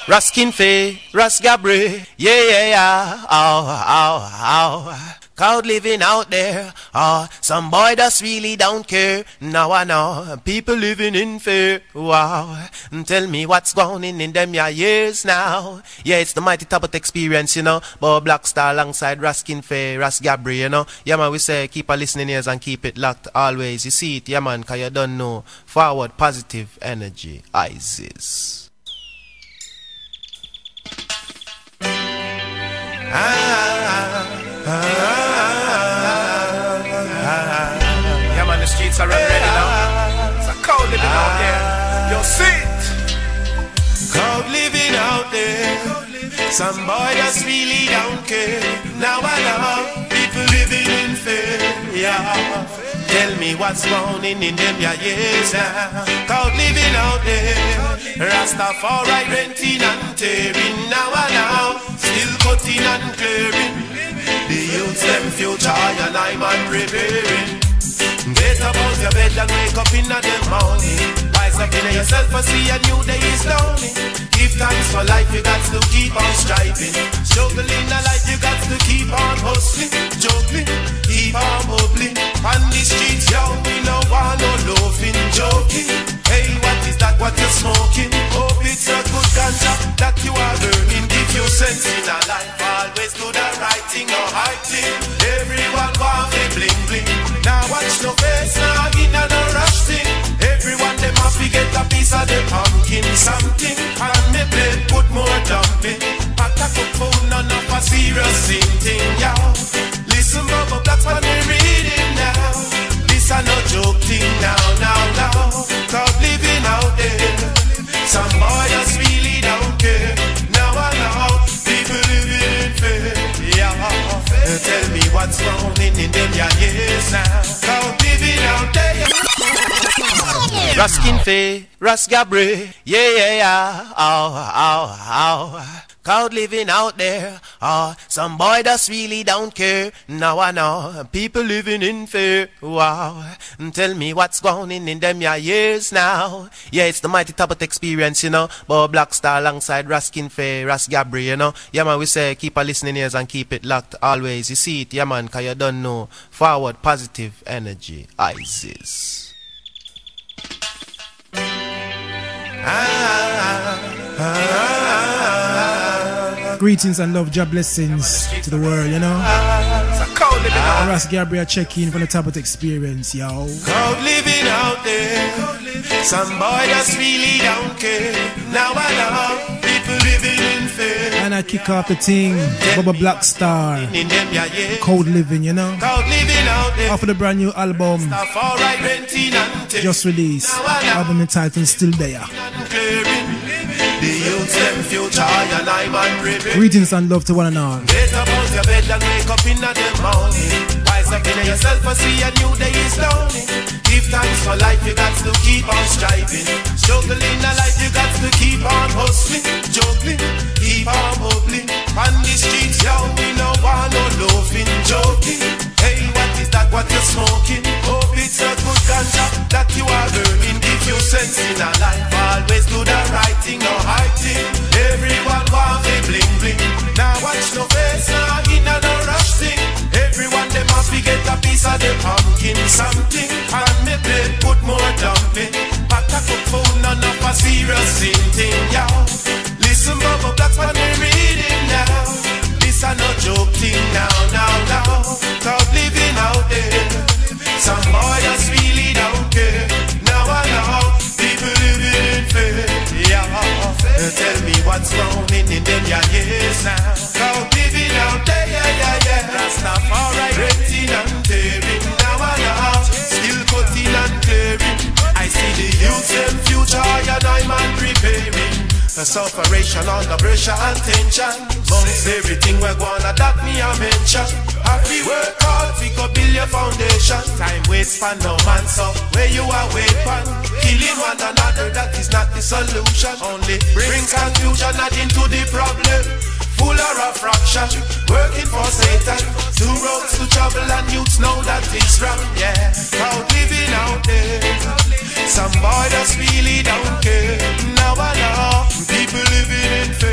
Raskin Faye, Ras Gabri, yeah, oh. Crowd living out there, some boy that's really don't care. Now I know, people living in fear, wow. Tell me what's going in them years now. Yeah, it's the Mighty Tablet Experience, you know. Bob Black Star alongside Raskin Faye, Ras Gabri, you know. Yeah man, we say keep a listening ears and keep it locked always. You see it, yeah man, cause you don't know. Forward positive energy, ISIS. Yeah man, the streets are ready now. It's a cold living out there. Yo, sit. Cold living out there. Some boy just really don't care. Now I know people living in fear. Yeah. Tell me what's going in them years now. Cold living out there. Rastafari renting and tearing. Now I know still cutting and clearing. The youths them future and I'm preparing. Get up out your bed and wake up in the morning. Rise up in yourself and see a new day is dawning. Give thanks for life, you got to keep on striving. Struggling in life, you got to keep on hustling. Juggling, keep on bubbling. On the streets, yo, we no want no loafing, joking. Hey, what is that, what you're smoking? Hope it's a good ganja that you are burning. Give you sense in a life, always do the right thing, no hiding. Everyone want to bling bling. Now watch no face, now in a no rush thing. Everyone they must be get a piece of the pumpkin something. And me plate put more dumpling. Pack a cook food, none of a serious thing, y'all. Listen, Bubba, that's what we reading now. This a no joke thing now. Cause living out there, some boy just really don't care. Now I know people living in fear. Yeah, tell me what's wrong in them years now. Cause living out there. Raskin Faye, Ras Gabri, yeah, oh. Crowd living out there, some boy that's really don't care. Now I know, people living in fear, wow. Tell me what's going in them years now. Yeah, it's the Mighty Tablet Experience, you know. Bob Black Star alongside Raskin Faye, Ras Gabri, you know. Yeah man, we say keep a listening ears and keep it locked always. You see it, yeah man, cause you don't know. Forward positive energy, ISIS. Greetings and love, job blessings to the world, you know. Ras Gabriel check in from the Tablet Experience, yo. Cold living out there. Some boy just really don't care. Now I know people living in fear. And I kick off the thing, Bubba Black Star. Cold living, you know. Cold living out there. Off of the brand new album just released. Album entitled Still There. The youths them future and I'm unprepared. Greetings and love to one and all. Get up out your bed and wake up in the morning. Rise up in yourself and see a new day is dawning. Give thanks for life, you got to keep on striving. Struggling in life, you got to keep on hustling. Juggling, keep on bubbling. On the streets, yo, we no want no loafing, joking. Hey, what is that, what you're smoking? Hope it's a good ganja that you are burning. Give you sense in a life, always do the right thing, no hiding. Everyone want to bling bling. Now watch no face, now in a no rush thing. Everyone they must be get a piece of the pumpkin something. And me plate put more dumpling. Pack a cook food, none of a serious thing, y'all. Listen, Bubba, that's what we're reading now. This a no joke thing now. Cause living out there, some boy just really don't care. Now I know people living in fear. Yeah, tell me what's wrong in them years now. Cause living out there, yeah. Rastafari renting and tearing. Now I know still cutting and clearing. I see the youth and future and I'm preparing. A sufferation under pressure and tension. Amongst everything we're gonna that me a mention. Happy work hard, we go build your foundation. Time waits for no man, so where you are waiting. Killing one another, that is not the solution. Only brings confusion, not into the problem. Full of fraction, working for Satan. Two roads to travel and youths know that it's wrong, yeah. Proud living out there. Some boy just really don't care. Now I know people living in fear.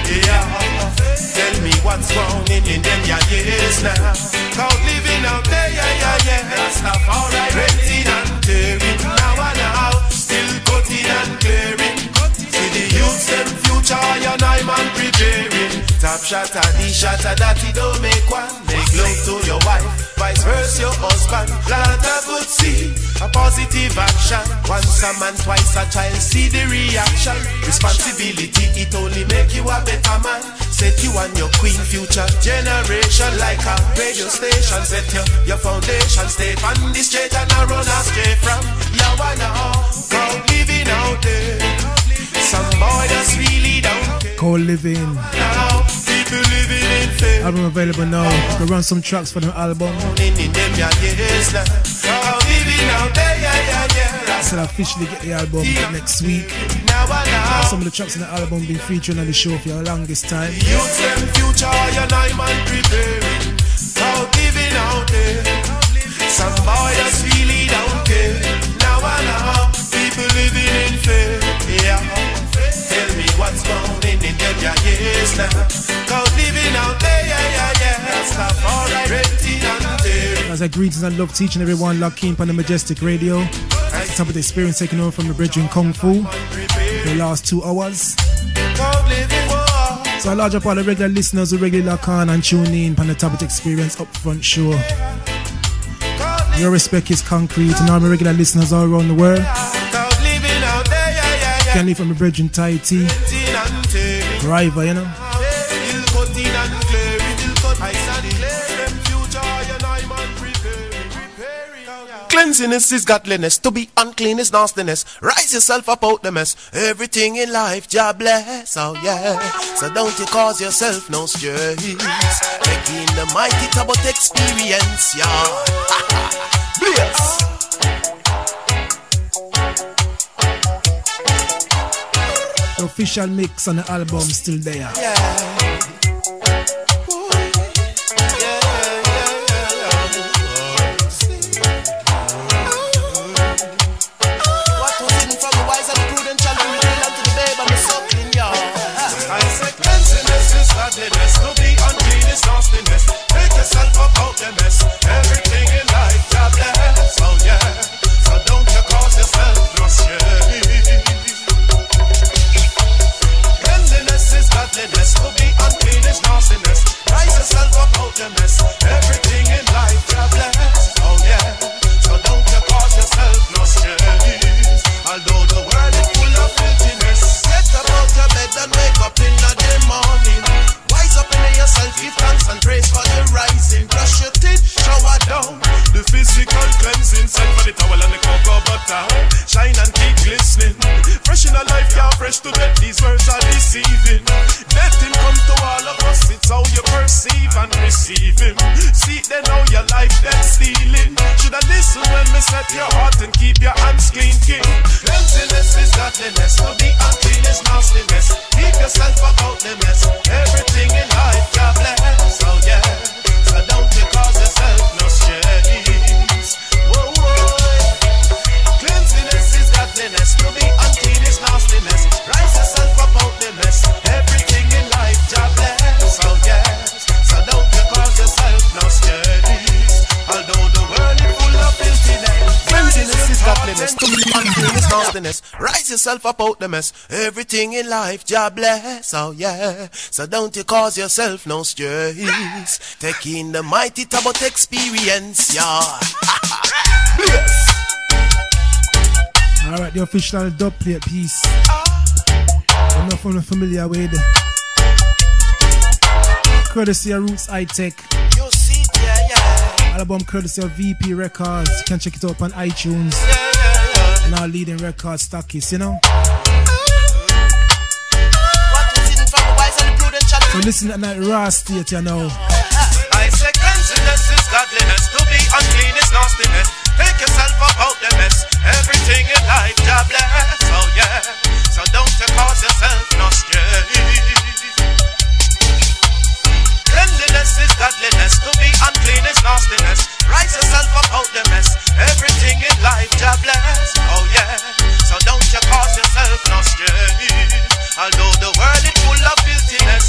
Yeah, tell me what's wrong in them years now. Cause living out there, yeah. Rastafari renting and clearing. Now and now, still cutting and clearing. See the youths, them future, and I'm preparing. Top shot, the shot, that he don't make one. Make love to your wife, vice versa your husband. Plant a good seed, a positive action. Once a man, twice a child, see the reaction. Responsibility, it only make you a better man. Set you and your queen future generation. Like a radio station, set your foundation. Stay on the straight and I run astray from now and now. Go living out there. Some boy that's really don't care. Cold Living. Now, people living in fear. Album available now. You can run some tracks for the album. In them years now. Go living out there, yeah. I said I officially get the album next week. Now and now. Some of the tracks in the album been featured on the show for the longest time. Youth them future, and I'm preparing. Go living out there. Some boy that's really don't care. Now and now, people living in fear. Yeah. Tell me what's going on in them years now. Go living out there, yeah. Stop all right, renting and tearing. As I greetings and love teaching everyone locked in on the Majestic Radio. At the top of the experience taking over from the brethren Kung Fu for the last 2 hours. So a large part of the regular listeners who regularly lock on and tune in on the top of the experience upfront show. Your respect is concrete and all my regular listeners all around the world. Can leave from the bridge in Tahiti, Riva, you know. Cleanliness is godliness, to be unclean is nastiness. Rise yourself up out the mess. Everything in life, Jah bless, oh yeah. So don't you cause yourself no stress. Taking the mighty Tabot experience, yeah. Bless. The official mix on the album still there. Yeah. Godliness, to be unclean is nastiness. Take yourself up out the mess. Everything in life, God bless, oh yeah. So don't you cause yourself no shame. Cleanliness is godliness, to be unclean is nastiness. Rise yourself up out the mess. Everything in life, God bless, oh yeah. So don't you cause yourself no shame. Although the world is full of filthiness, get up out your bed and wake up in the morning. Up in yourself, give thanks and praise for the rising. Brush your teeth, shower down. The physical cleansing, send for the towel and the cocoa butter. Shine and keep glistening. Fresh in a life, you're fresh to death. These words are deceiving. Death him come to all of us. It's how you perceive and receive him. See then how your life then stealing. Should I listen when me set your heart and keep your hands clean, king? Cleanliness is godliness. To be unclean is nastiness. Keep yourself about the mess. Everything in life, God bless, oh yeah. So don't you cause yourself no stress. Whoa, whoa. Cleanliness is godliness. To be unclean is nastiness. Rise yourself up out the mess. Everything in life, God bless, oh yeah. So don't you cause yourself no stress. Although the world is full of filthiness. Cleanliness is godliness. To be unclean is nastiness. Rise yourself up out the mess. Everything in life, Jah bless, oh yeah. So don't you cause yourself no stress. Taking the mighty Tabot experience, yeah. Bless. Alright, the official dub plate piece. I'm not familiar with. Courtesy of Roots High Tech. You see it, yeah. Album courtesy of VP Records. You can check it out on iTunes. Yeah. And our leading record stockies, you know. So listen at that raw state, you know. I say cleanliness is godliness. To be unclean is nastiness. Take yourself up out the mess. Everything in life, God bless, oh yeah. So don't you cause yourself no stress. Cleanliness is godliness. To be unclean is nastiness. Rise yourself up out the mess. Everything in life, God bless, oh yeah. So don't you cause yourself no stress. Although the world is full of filthiness,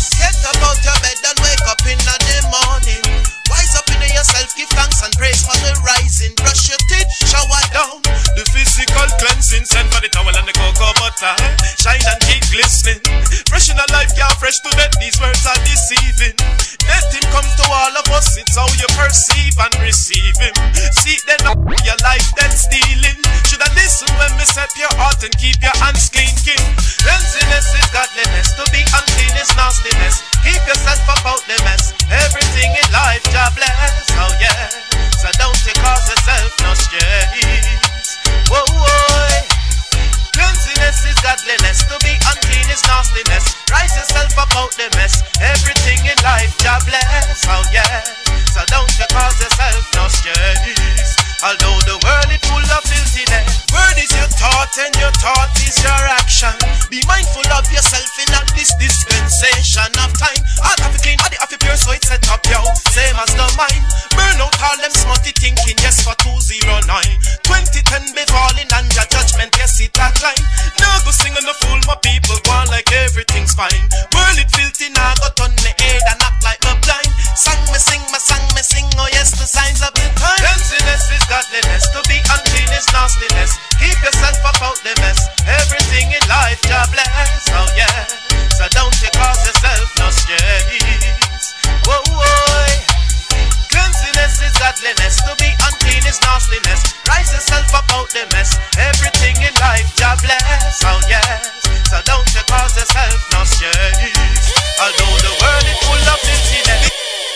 Fresh in a life, yeah, fresh to death. These words are deceiving. Let him come to all of us. It's how you perceive and receive him. See then your life that's stealing. Should I listen when we set your heart and keep your hands clean, king? Cleanliness is godliness. To be unclean is nastiness. Keep yourself about the mess. Everything in life, Jah bless. Oh yeah. So don't you cause yourself no stress. Whoa, whoa. Cleanliness is godliness. To be unclean is nastiness. Rise yourself about the mess. Everything in life, Jah bless. Oh yeah. So don't you cause yourself no stress. Although the world is full of filthiness. Word is your thought and your thought is your action. Be mindful of yourself in this dispensation of time. All have to clean, body have to pure, so it's set up, yo. Same as the mind. Burn out all them smutty thinking, yes, for 209. 2010 be falling and your judgment, yes, it that line. Now go sing on the fool, my people go on like everything's fine. World it filthy, now go turn me head and act like me blind. Sang me sing, oh yes, the signs of the time. Cleanliness is godliness. To be unclean is nastiness. Keep yourself about the mess. Everything in life, Jah bless. Oh yeah. So don't you cause yourself no stress. Whoa, whoa. Cleanliness is godliness. To be unclean is nastiness. Rise yourself about the mess. Everything in life, Jah bless. Oh yes. So don't you cause yourself no stress. Although the world is full of filthiness.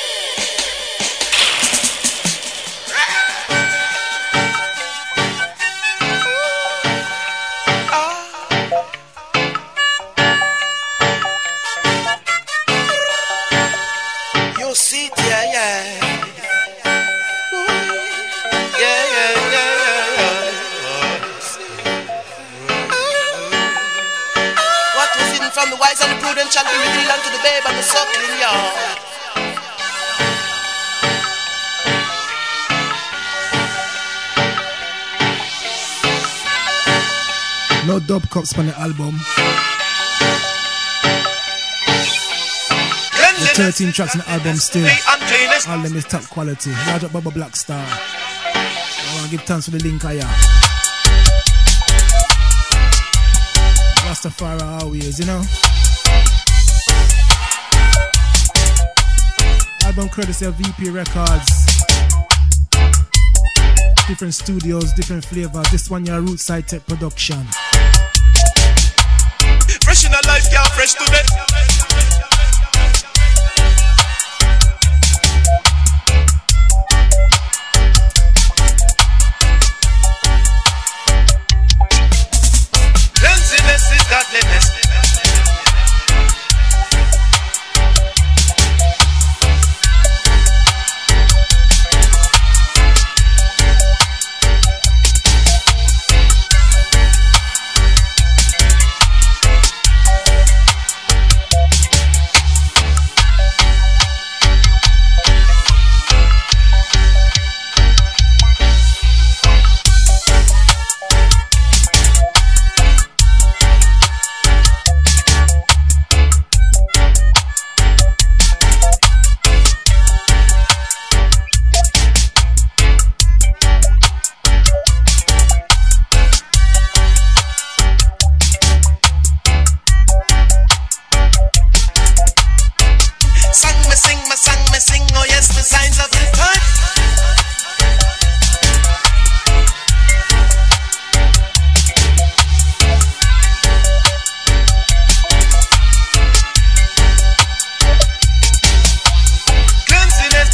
See, yeah. What was hidden from the wise and the prudent shall be revealed unto the babe and the suckling, y'all. No dub cups on the album. The 13 tracks on the album still. All them is top quality. Large up Bubba Black Star. I want to give thanks for the link here. Rastafari always, you know. Album courtesy of VP Records. Different studios, different flavors. This one your Rootside Tech production. Fresh in a life, yeah, fresh to death. Cleanliness is godliness. Sing, oh yes, the signs of the time. Cleanliness.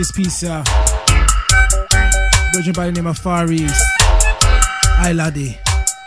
this piece here. Virgin by the name of Far East. Hi laddie.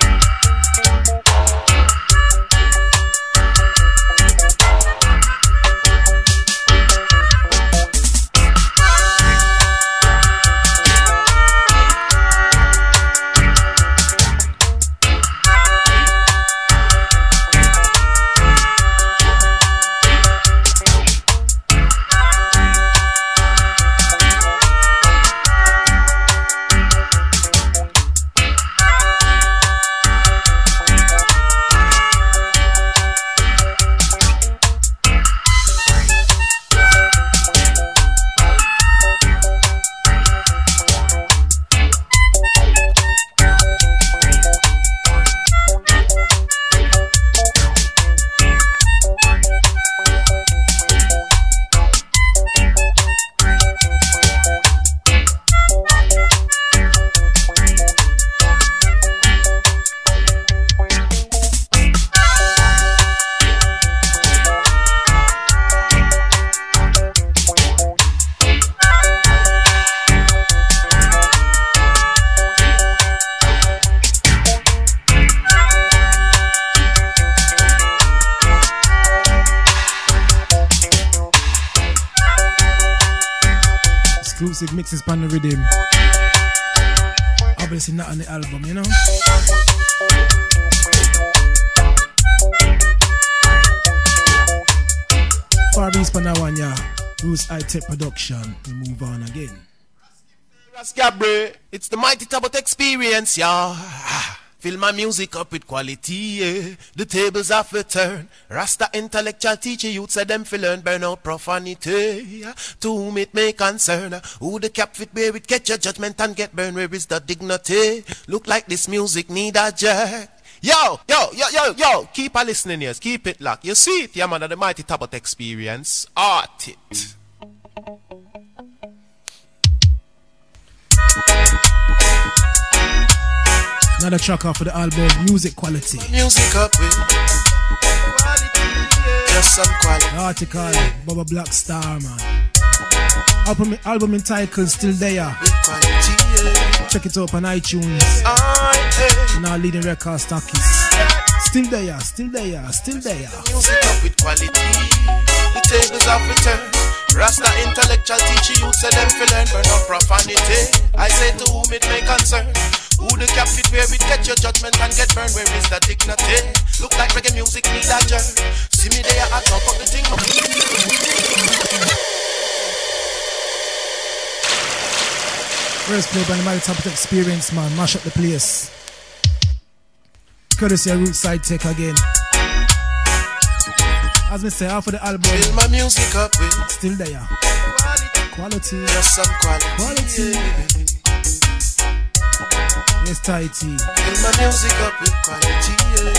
Exclusive mixes pan the rhythm. Obviously not on the album, you know. Far East pan that one, yeah. Roots High Tech Production. We move on again. Rascabre, it's the Mighty Tabot Experience, yeah. Fill my music up with quality, yeah. The tables have a turn. Rasta intellectual teacher youth said them fi learn burn out profanity. To whom it may concern, who the cap fit wear it, get your judgment and get burned. Where is the dignity? Look like this music need a jerk. Yo, keep a listening ears, keep it locked. You see it, yeah man, the Mighty Tabot Experience. Art it. Another track off of the album, Music Quality. Music up with quality, yeah. Just some quality. The article, Bubba Black Star, man. Album entitled Still There. With quality, yeah. Check it out on iTunes. Now leading record stockies. Still there, still there, still there. Music up with quality. The tables have returned. Rasta intellectual teacher youth say them fi learn burn up profanity. I say to whom it may concern, who the cap fit wear it, get your judgment and get burned. Where is the dignity? Look like reggae music need a jerk. See me there at top of the thing. First play by the Mighty Tabot Experience, man. Mash up the place. Courtesy of Roots High Tech again. As me say, half of the album. Fill my music up with Still There. Quality. Just some quality. Yes, tighty. Fill my music up with quality.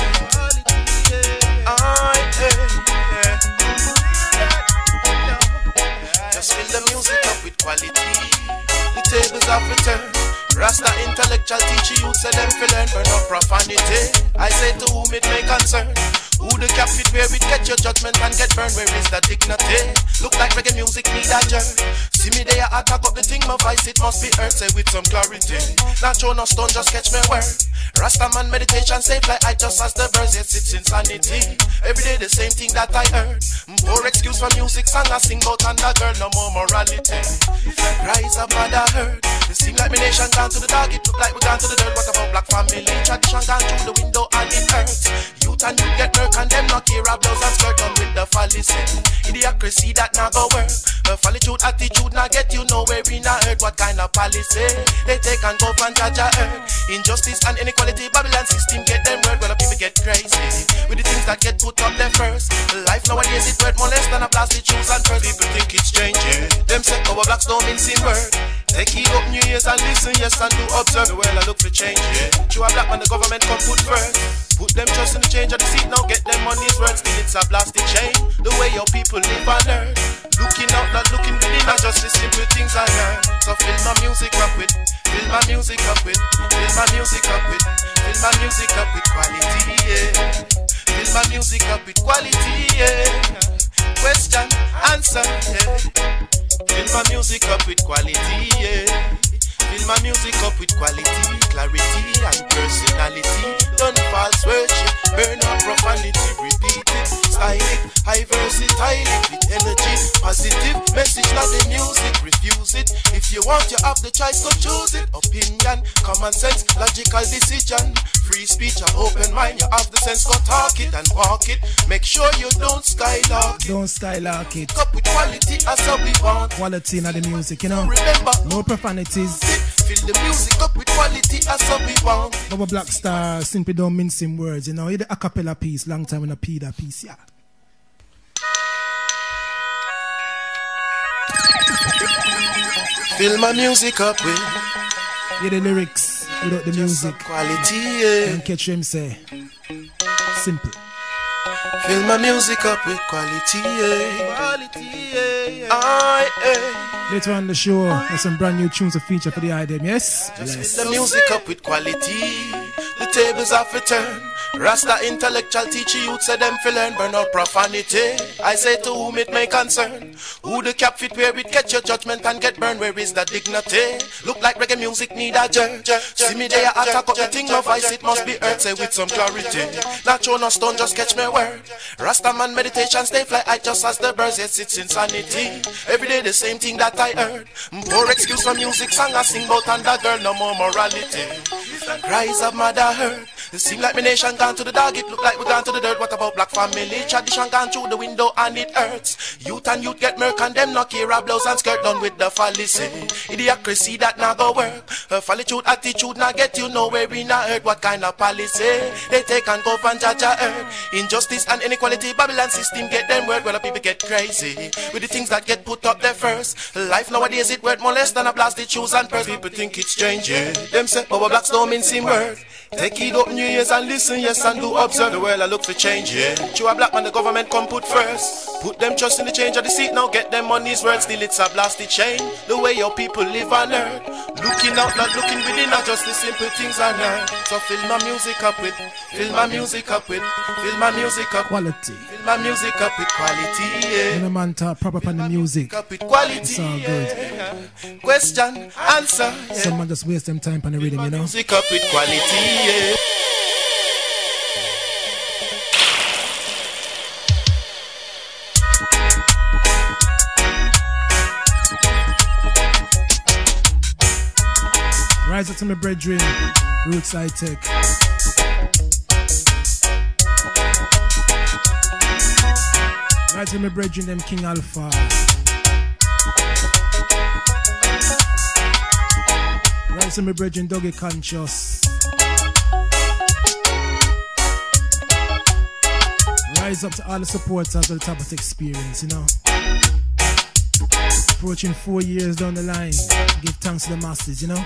Just fill the music up with quality. The tables have returned. Rasta intellectual teacher youth say them fi learn burn up profanity. I say to whom it may concern, who the cap fit wear it, get your judgment and get burned. Where is the dignity? Look like reggae music need a jerk. See me there, I talk up the thing, my voice it must be heard. Say with some clarity. Not show no stone, just catch me word. Rasta man meditation safe like I just ask the birds. Yes, it's insanity. Every day the same thing that I heard. Poor excuse for music song, I sing about and the girl, no more morality. Cries of mother heard. It seem like me nation gone to the dog, it look like we gone to the dirt. What about black family? Tradition gone through the window and it hurts. Youth and you get murk and them not care a blouse and skirt on with the fallacy. Idiocracy that now go work. Falitude attitude now get you nowhere in a hurt. What kind of policy they take and go and judge a earth? Injustice and inequality, Babylon system get them word. Well, people get crazy with the things that get put up there first. Life nowadays is worth more less than a plastic shoes and furs. People think it's changing. Them say our blacks don't mean same word. They keep up New Year's and listen, yes, and do observe. Well, I look for change, yeah. True a black man, the government come put first. Put them trust in the change of the seat, now get them money's worth. Still it's a blasted chain, the way your people live and learn. Looking out, not looking within, not just the simple things I learn. So fill my music up with, fill my music up with, fill my music up with, fill my music up with quality, yeah. Fill my music up with quality, yeah. Question, answer, yeah. Fill my music up with quality, yeah. Fill my music up with quality, clarity and personality. Done false worship, burn up profanity, repeat it, style it, high versatile with energy, positive message, not the music, refuse it. If you want, you have the choice, go choose it. Opinion, common sense, logical decision, free speech, an open mind, you have the sense, go talk it and walk it. Make sure you don't skylark it. Don't skylark it. Up with quality, as how we want. Quality in the music, you know. Remember, no profanities. Fill the music up with quality, as how we want. Baba Black Star simply don't mince in words, you know. It's the a cappella piece, long time in a P that piece, yeah. Fill my music up with the lyrics without the music. Quality, yeah. And catch him say simple. Fill my music up with quality, yeah. Quality, yeah. Later on the show, there's some brand new tunes to feature for the item, yes? Just fill the music up with quality. The tables have to turn. Rasta intellectual teacher youth say them fi learn, burn out profanity. I say to whom it may concern, who the cap fit wear it, get your judgment and get burned. Where is the dignity? Look like reggae music need a jerk. See me there attack up the thing, my voice it must be heard. Say with some clarity, not throw no stone, just catch me word. Rasta man meditation stay fly, I just as the birds, yes it's insanity. Every day the same thing that I heard. Poor excuse for music song I sing about and the girl no more morality. Cries of mother heard. It seem like my nation gone to the dog, it look like we gone to the dirt. What about black family? Tradition gone through the window and it hurts. Youth and youth get murk and them knock here a blouse and skirt done with the fallacy. Idiocracy that now go work. Fallitude attitude now get you nowhere in a hurt. What kind of policy? They take and go and judge a earth. Injustice and inequality, Babylon system get them word. Well the people get crazy with the things that get put up there first. Life nowadays it worth more less than a blasted shoes and purse. People think it's strange, yeah. Them say our blacks don't mean same word. Take it up new years and listen, yes, and do observe the world. I look for change, yeah. You a black man, the government come put first. Put them trust in the change of the seat, now get them money's worth. Still it's a blasted chain, the way your people live on earth. Looking out, not looking within, not just the simple things I learn. So fill my music up with, fill my music up with, fill my music up quality. Fill my music up with quality, yeah. When a man talk proper on the music, up with quality, it's all good. Yeah. Question, answer, yeah. Some man just waste them time on the rhythm, you know. Music up with quality, yeah. Rise up to my brethren, Roots High Tech. Rise up to my brethren, them King Alpha. Rise up to my brethren, Dougie Conscious. Rise up to all the supporters of the Tablet Experience, you know. Approaching 4 years down the line, give thanks to the masses, you know.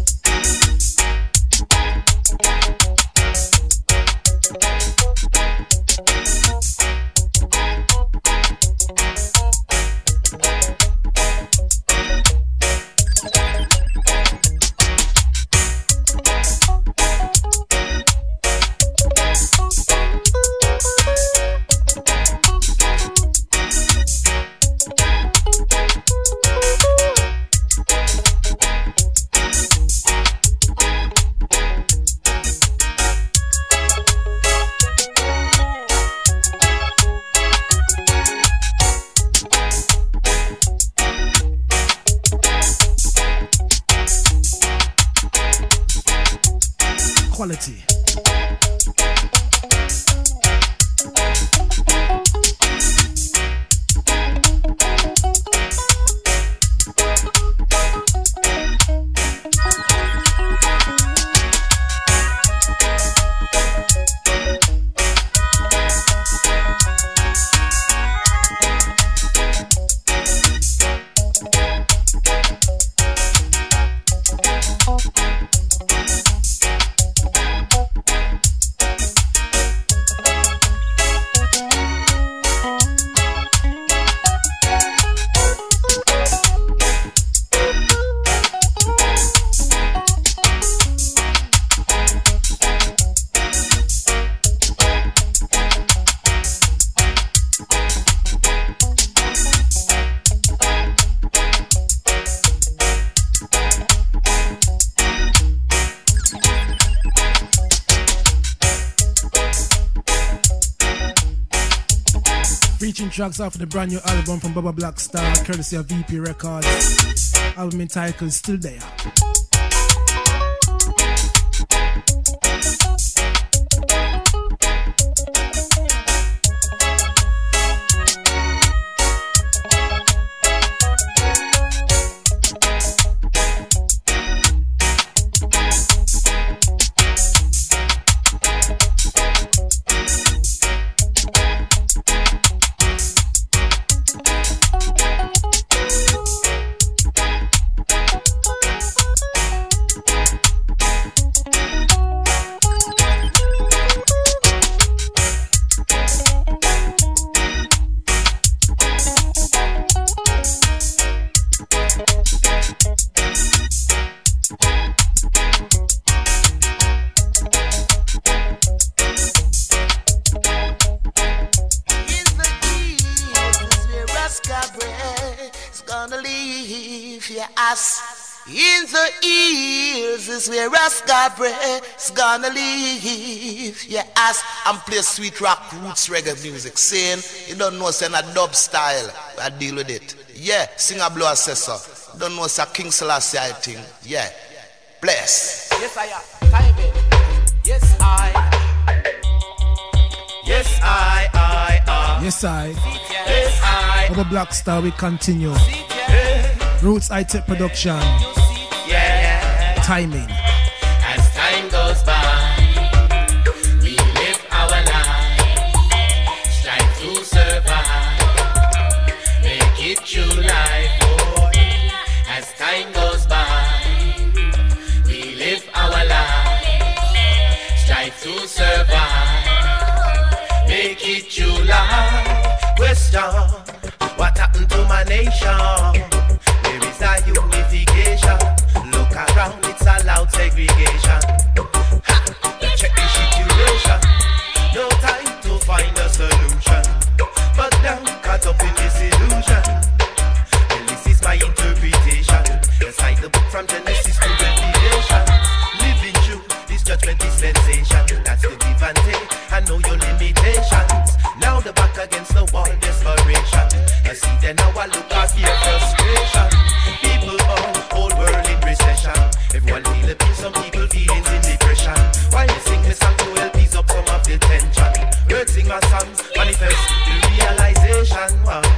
Quality. Featuring tracks off the brand new album from Baba Blackstar, courtesy of VP Records. Album entitled Still There. In the ears is where Rascabre's gonna leave your ass and play sweet rock roots reggae music. Saying you don't know saying a dub style, I deal with it. Yeah, sing a blow assessor. Don't know say King Selassie I think. Yeah, bless. Yes I am. Time it. Yes I. Yes I. Yes I. Yes I. Baba Blackstar, we continue. Roots I-Tech production. Yeah. Timing. As time goes by, we live our life, strive to survive, make it true life. Oh, as time goes by, we live our life, strive to survive, make it true life. Question: what happened to my nation? It's a unification. Look around, it's a loud segregation. Ha! Check the situation. No time to find a solution, but now caught up in this illusion. And this is my interpretation. Inside the book from Genesis to Revelation. Living through this judgment dispensation. That's the give and take. I know your limitations. Now the back against the wall, desperation. I see then now I look at fear, frustration. People whole world in recession. Everyone feel the pain, some people feelings in depression. Why they sing me song to help ease up some of the tension? Birds sing my songs, manifest the realization.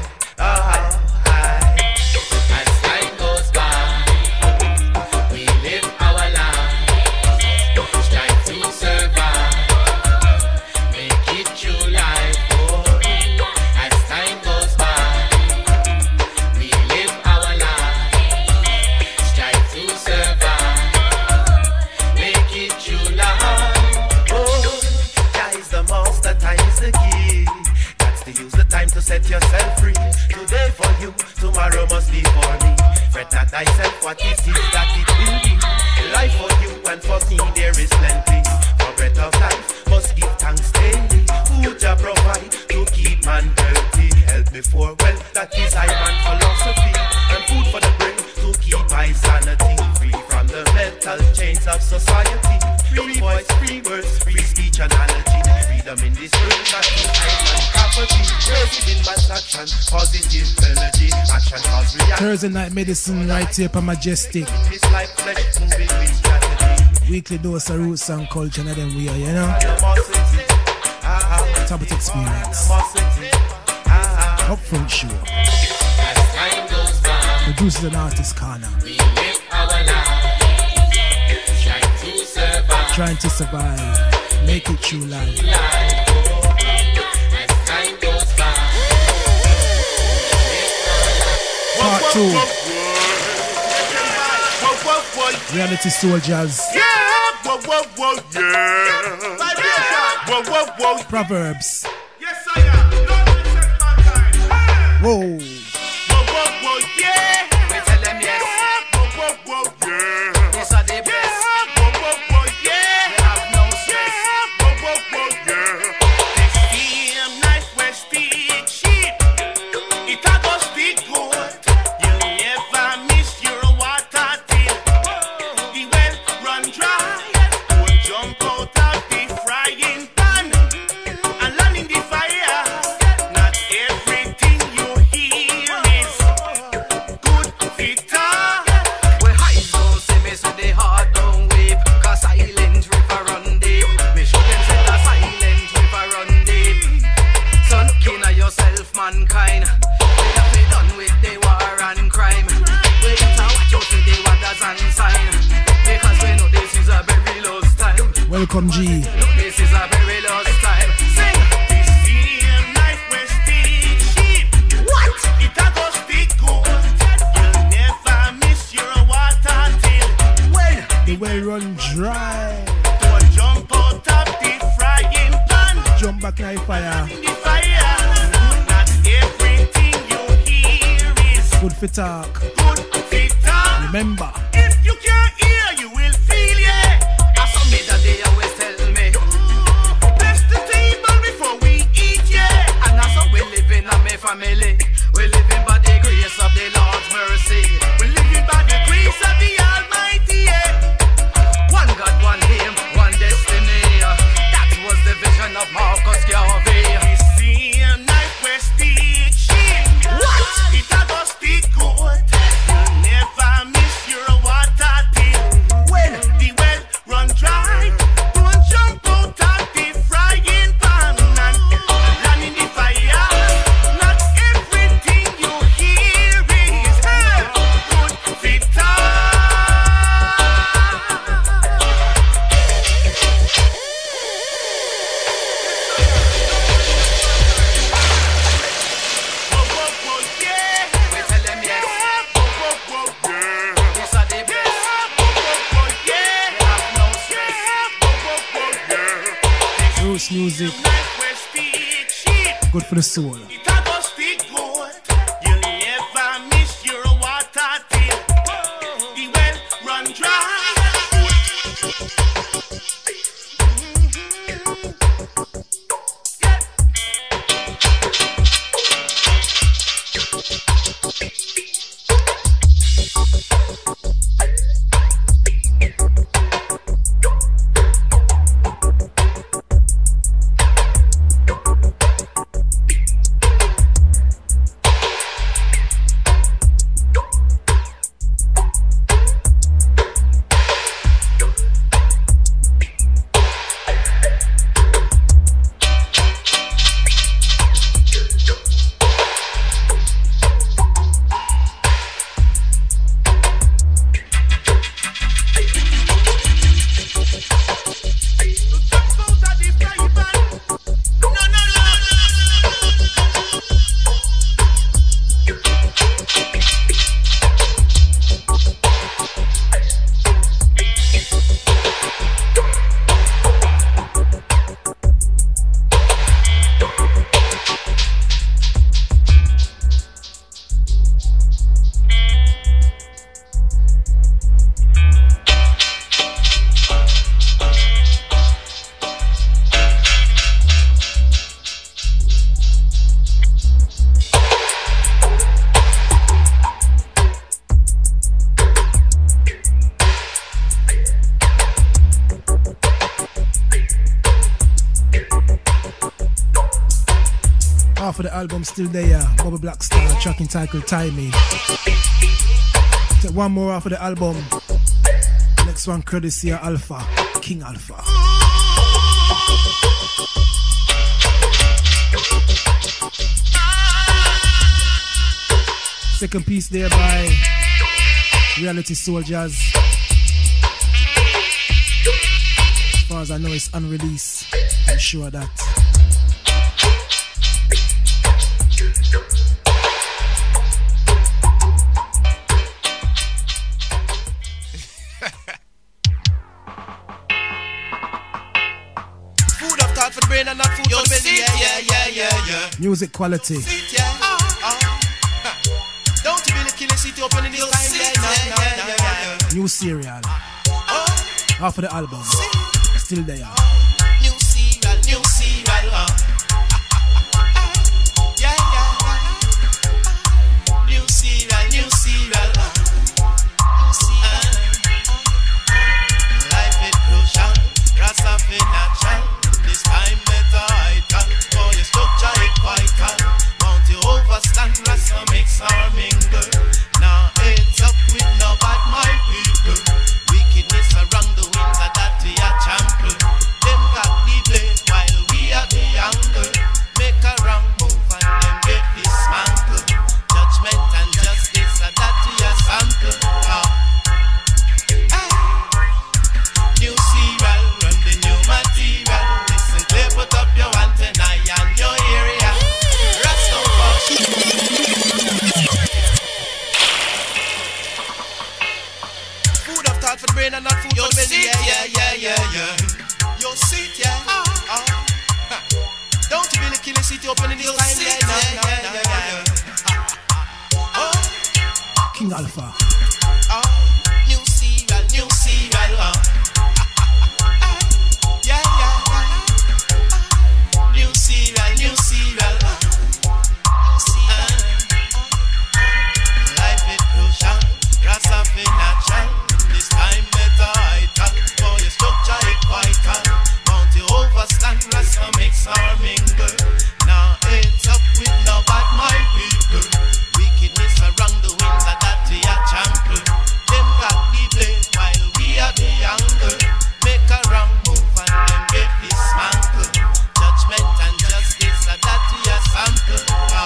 As time goes by, we live our life, strive to survive, make it true life. Oh, as time goes by, we live our life, strive to survive, make it true life. Oh, time is the master, time is the key. That's to use the time to set yourself free. Today for you, tomorrow must be for me. Fret not thyself what it is that it will be. Life for you and for me there is plenty. For breath of life must give thanks daily. Food you provide to keep man healthy. Help me for wealth, that is I man philosophy. And food for the brain to keep my sanity. Free from the mental chains of society. Free voice, free words, free speech analogy. Freedom in this world, not in island property. Raising in mass action, positive energy. Action cause reality. Thursday night medicine right here for Majestic. This life flesh moving with strategy. Weekly dose of roots and culture, and then we are, you know. Tablet experience. Upfront show. As time goes by, Producers and artists corner. we live our life, trying to survive. Trying to survive. Make it true life. As time goes by, Part 2. Reality Soldiers. Proverbs. Yes, I am. Whoa. Yeah. we tell them yes, Yeah. these are the best. Yeah. We have no stress. This nice Westie cheap. It a go stick good. You never miss your water till the well run dry. Don't jump out of the frying pan and land in the fire. Not every Welcome, G. This is a very lost time. Sing. This same life where stick sheep. What? It a go stick good. You'll never miss your water till. Well, the well run dry. Don't jump out of the frying pan. Jump back in the fire. In the fire. Not everything you hear is good for talk. Good for talk. Remember. If you can't hear, you will feel, yeah. As some me that they always tell me. Bless the table before we eat, yeah. And that's how we live in my family. We living by the grace of the Lord's mercy. We living by the grace of the Almighty, yeah. One God, one aim, one destiny. That was the vision of Marcus Garvey. The same night where stick sheep. What? It a go stick good. You'll never miss your water till. When the well run dry. Don't jump out of the frying pan and land in the fire. Not everything you hear is good fit Roots music. Good for the soul. You'll never miss your water till the well run dry. Half of the album still there, Bobby Blackstar, track entitled Timing. Take one more off of the album. Next one courtesy of Alpha, King Alpha. Second piece there by Reality Soldiers. As far as I know, it's unreleased. I'm sure of that. Food of thought for the brain and not food for the belly. Yeah. Music quality. Don't you be the killing city open in this time. Yeah. New serial. Half of the album. Still there. New serial. Yeah. New serial. Life is crucial. Rasta fit natural. This time better I can. For your structure it vital. Won't you overstand? Rasta makes our mingle. Now it's up with no bad mind people. Wickedness around the winds that we are champion. Them got the blade while we are the young. it, yeah. Don't you really kill the city open in this time, yeah. King Alpha. New serial, yeah. New serial. Life is crucial, Rasta financial. This time better item, for your structure is vital. Won't you overstand, Rasta makes our mingle. Now it's up with no bad mind people. Wickedness around the winds of that we are champion. Them got the blame while we are the angle. Make a wrong move and them get dismantled. Judgment and justice are that we are sample.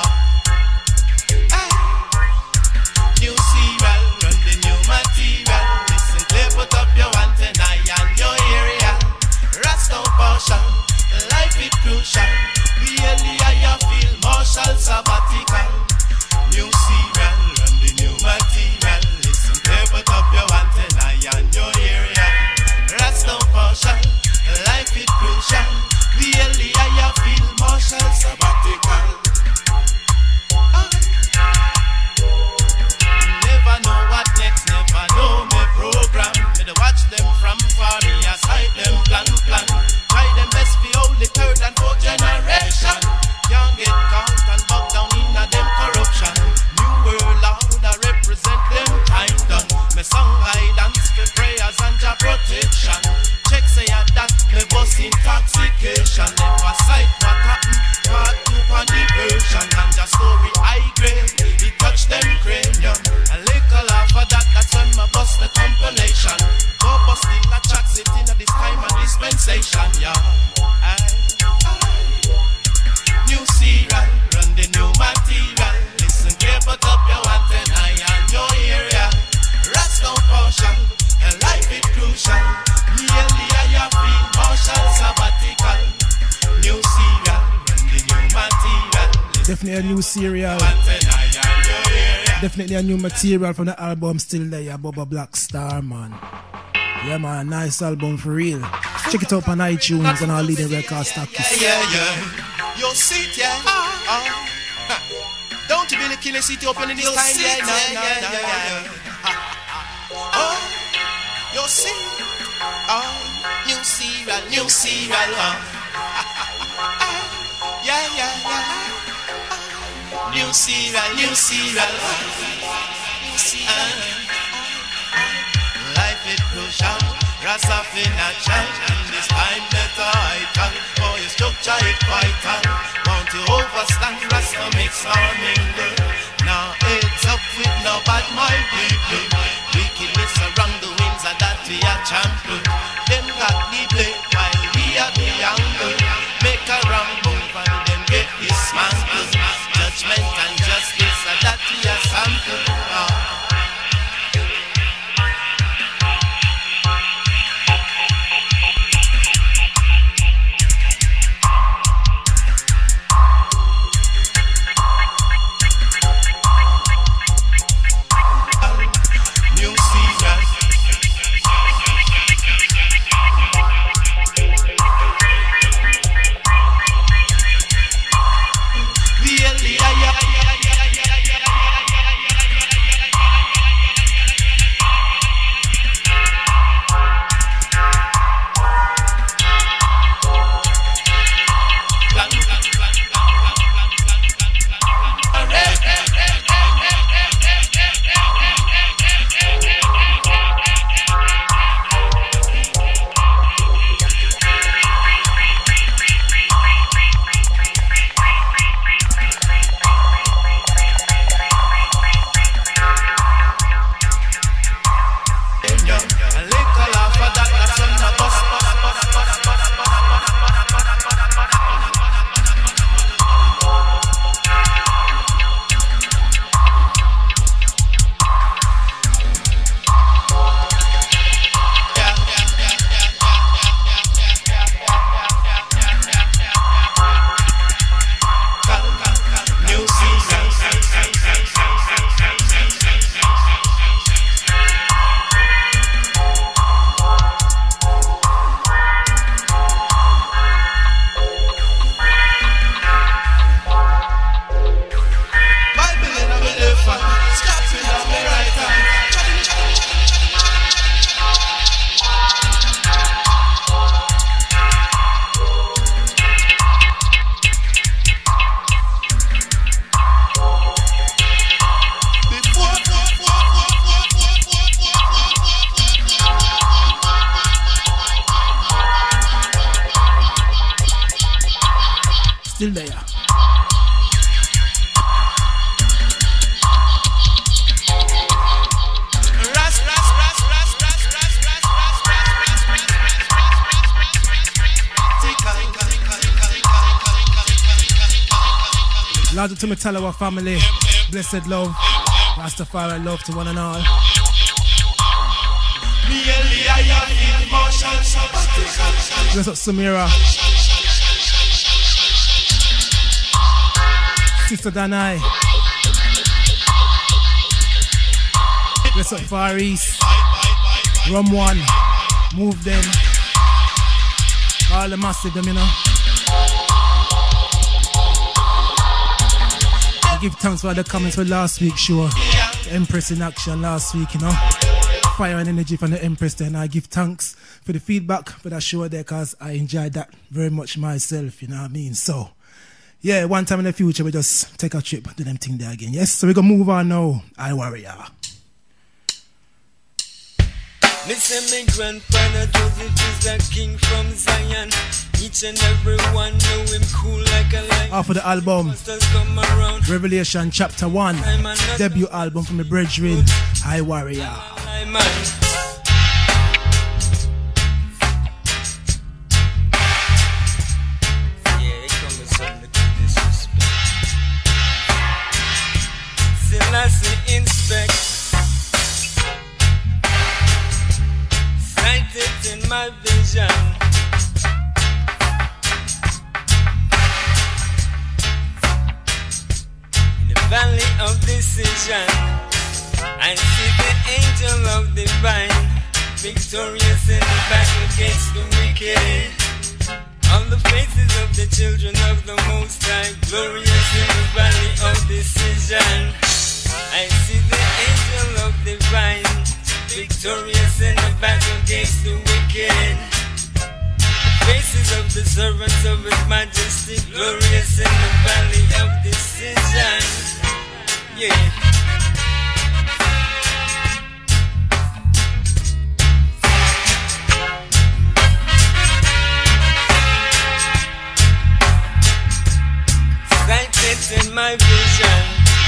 New serial, run the new material. Listen clear, put up your antenna and your area. Rasta partial, life is crucial. Really I feel martial sabbatical. New serial, run the new material. Listen clear, put up your antenna and your area. Rasta partial, life is crucial. Really I feel martial sabbatical. Never know what next, never know me program. Me to watch them from far, me a sight them plan. Try them best for only third and fourth generation. Can't get caught and bogged down in a them corruption. New world order represent them time done. Me song I dance for prayers and job protection. Check say that me bus intoxication. Never sight what happen, part 2 on the version. And just story high grade, it touch them cranium. A little laugh for that, that's when my bust the compilation. Go busting a track sitting at this time and dispensation, yeah. New serial, run the new material. Listen clear, put up your antenna and your area. Rats no partial, and life is crucial. Nearly I feel martial sabbatical. New serial, run the new material. Definitely a new serial. Definitely a new material from the album still there, Bubba Black Star, man. Yeah, man, nice album for real. Check it out on iTunes and all leading record stockies. Yeah. Your seat, yeah. Don't you really kill a city open in this time, yeah. Your seat. New serial. Yeah. New serial. Life is crucial, Rasta financial. This time better item, for your structure is vital. Won't you overstand, Rasta makes our mingle. Now it's up with no bad mind people. Wickedness around the winds of that we are champion. Them got the blame while we are the angle. Make a wrong move and them get dismantled. Judgment and justice are that we are sample. still there. Large to my Talawa family, blessed love, Rastafari love to one and all. Bless up Samira, Sister Danai, bless up Far East, Rum One, Move Them, all the massive them, you know. Give thanks for the comments for last week's show. The Empress in action last week, you know. Fire and energy from the Empress there. And I give thanks for the feedback for that show there because I enjoyed that very much myself, you know what I mean? So, yeah, one time in the future we just take a trip, do them thing there again. Yes, so we're going to move on now. I Warrior. Listen, my grandfather Joseph is the king from Zion. Each and every one know him cool like a lion. Off of the album, Revelation Chapter 1, debut album from the Brethren, I Warrior. Selassie inspect, sight it in my vision. Valley of decision, I see the angel of divine, victorious in the battle against the wicked. On the faces of the children of the Most High, glorious in the valley of decision. I see the angel of divine, victorious in the battle against the wicked. The faces of the servants of His Majesty, glorious in the valley of decision. Yeah. Sighted in my vision.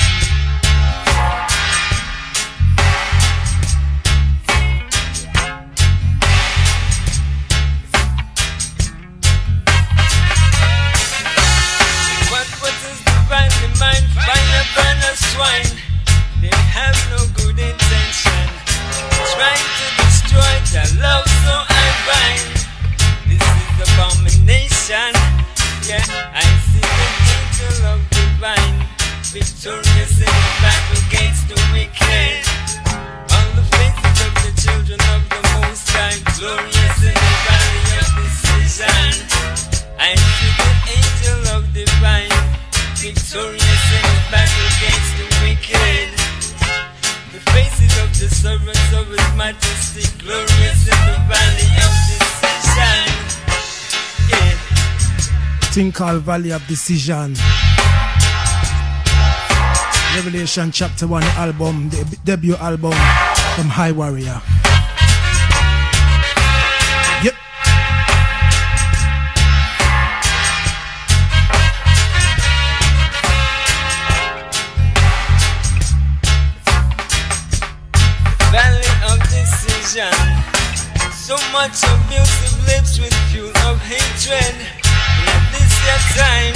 What is divinely mine? Fire burn a swine. They have no good intention, trying to destroy their love, so I bind. This is abomination. Yeah, I see the angel of divine, victorious in the battle against the wicked. On the faces of the children of the Most High, glorious in the valley of decision. I see the angel of divine, victorious in the battle against the wicked. The faces of the servants of His Majesty, glorious in the valley of decision. Yeah. Thing called Valley of Decision. Revelation Chapter 1 album, the debut album from High Warrior. Yep. Valley of decision. So much abusive lips with fuel of hatred. Let this your time.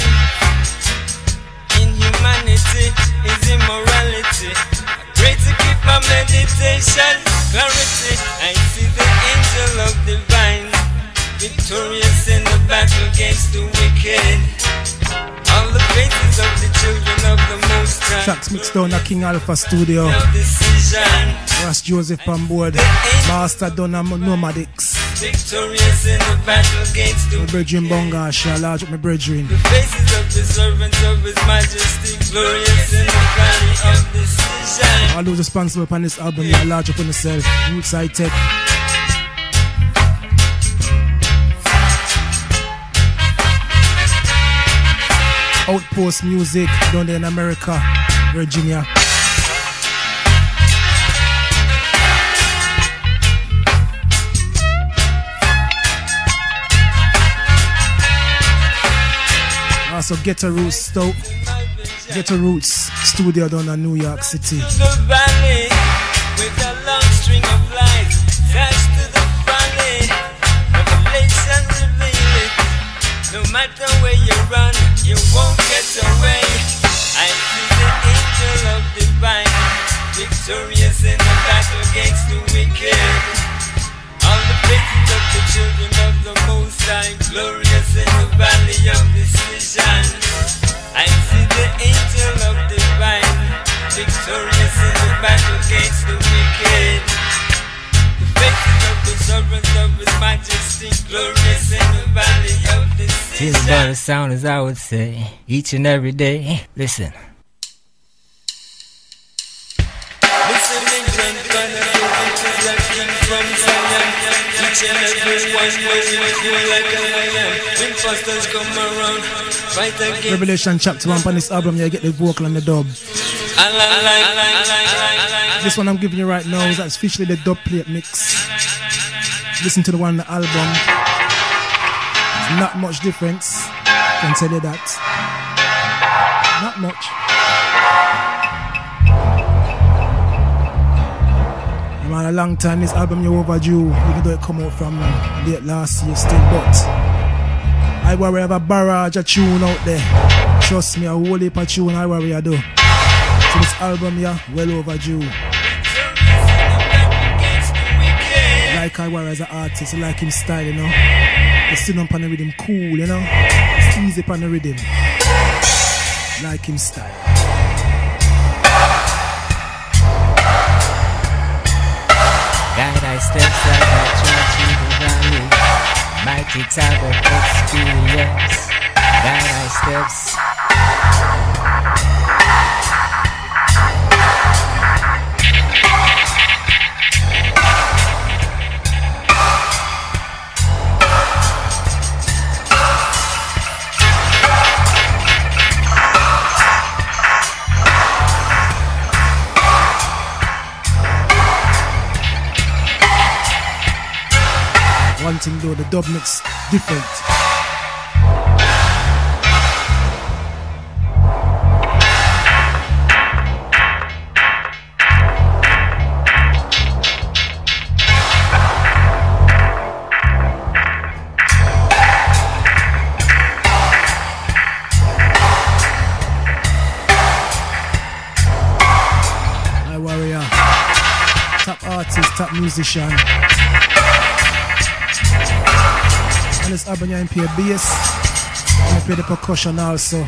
Inhumanity is immorality. I pray to keep my meditation clarity. I see the angel of divine, victorious in the battle against the wicked. All the faces of the children of the Most High. Tracks mixed down at King Alpha Studio. Ross Joseph on board. Master Donna Nomadics. Victorious in the battle against the my brethren Bonga, shall large up my brethren. The faces of the servants of His Majesty, glorious in the valley of decision. All those responsible upon this album, yeah. Large up on yourself. Rootside Tech. Outpost Music down there in America, Virginia. Also Ghetto Roots studio down in New York City. The valley with a long string of lights attached to the valley. Revelation reveal it. No matter where you run, you won't get away. I see the angel of divine, victorious in the battle against the wicked. All the faces of the children of the Most High, glorious in the valley of decision. I see the angel of divine, victorious in the battle against the wicked. The faces of the servants of His Majesty, glorious in the valley of decision. It's about as sound as I would say, each and every day. Listen. Listen, England, gonna give it to the King from Zion. Each and every one will like a lion. When imposters come around, fight against. Revelation chapter 1 on this album, you get the vocal and the dub. This one I'm giving you right now is officially the dub plate mix. Listen to the one on the album. There's not much difference, I can tell you that. Not much. Man, a long time this album you overdue, even though it come out from late last year still, but I worry have a barrage of tune out there. Trust me, a whole heap of tune I worry I do. So this album yeah, well overdue. Like I worry as an artist, I like him style, you know. The sit on the rhythm cool, you know. It's easy on the rhythm. Like him style. Guide I steps like I try to the valley. Mighty type of experience. Guide I steps. One thing though, the dub mix different. My warrior, top artist, top musician. And this album you play bass, and play the percussion also.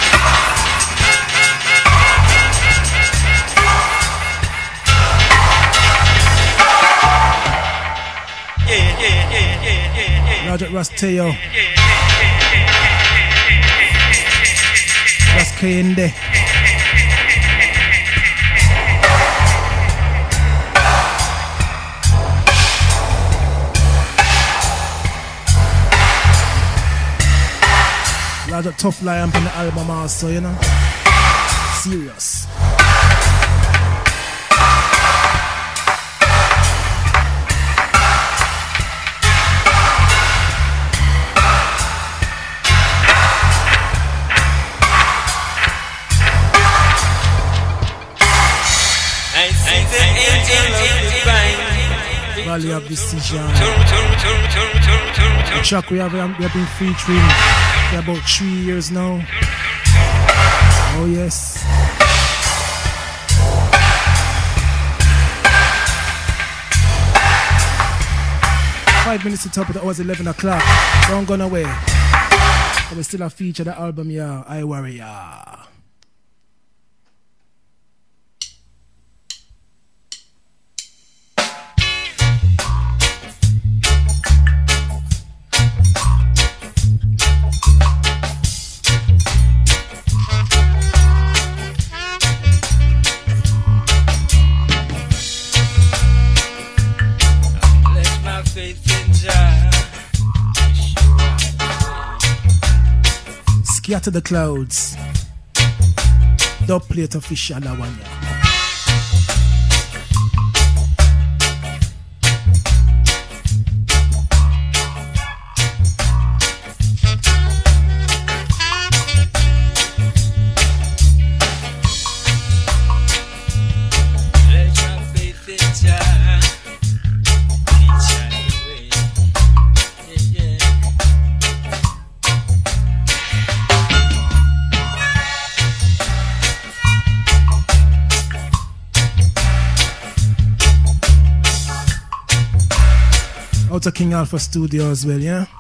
Roger Rasteo, Ras Kende. A tough lion on the album also, you know. Serious. I see the angel of divine, Valley of Decision. The track we have been featuring for about 3 years now. Oh yes. Five minutes to top of the hours, 11 o'clock. Don't go away. But we still a feature the album, yeah. I Warrior. Scatter the clouds. Dub plate official that one, yeah. Out of King Alpha Studio as well, yeah?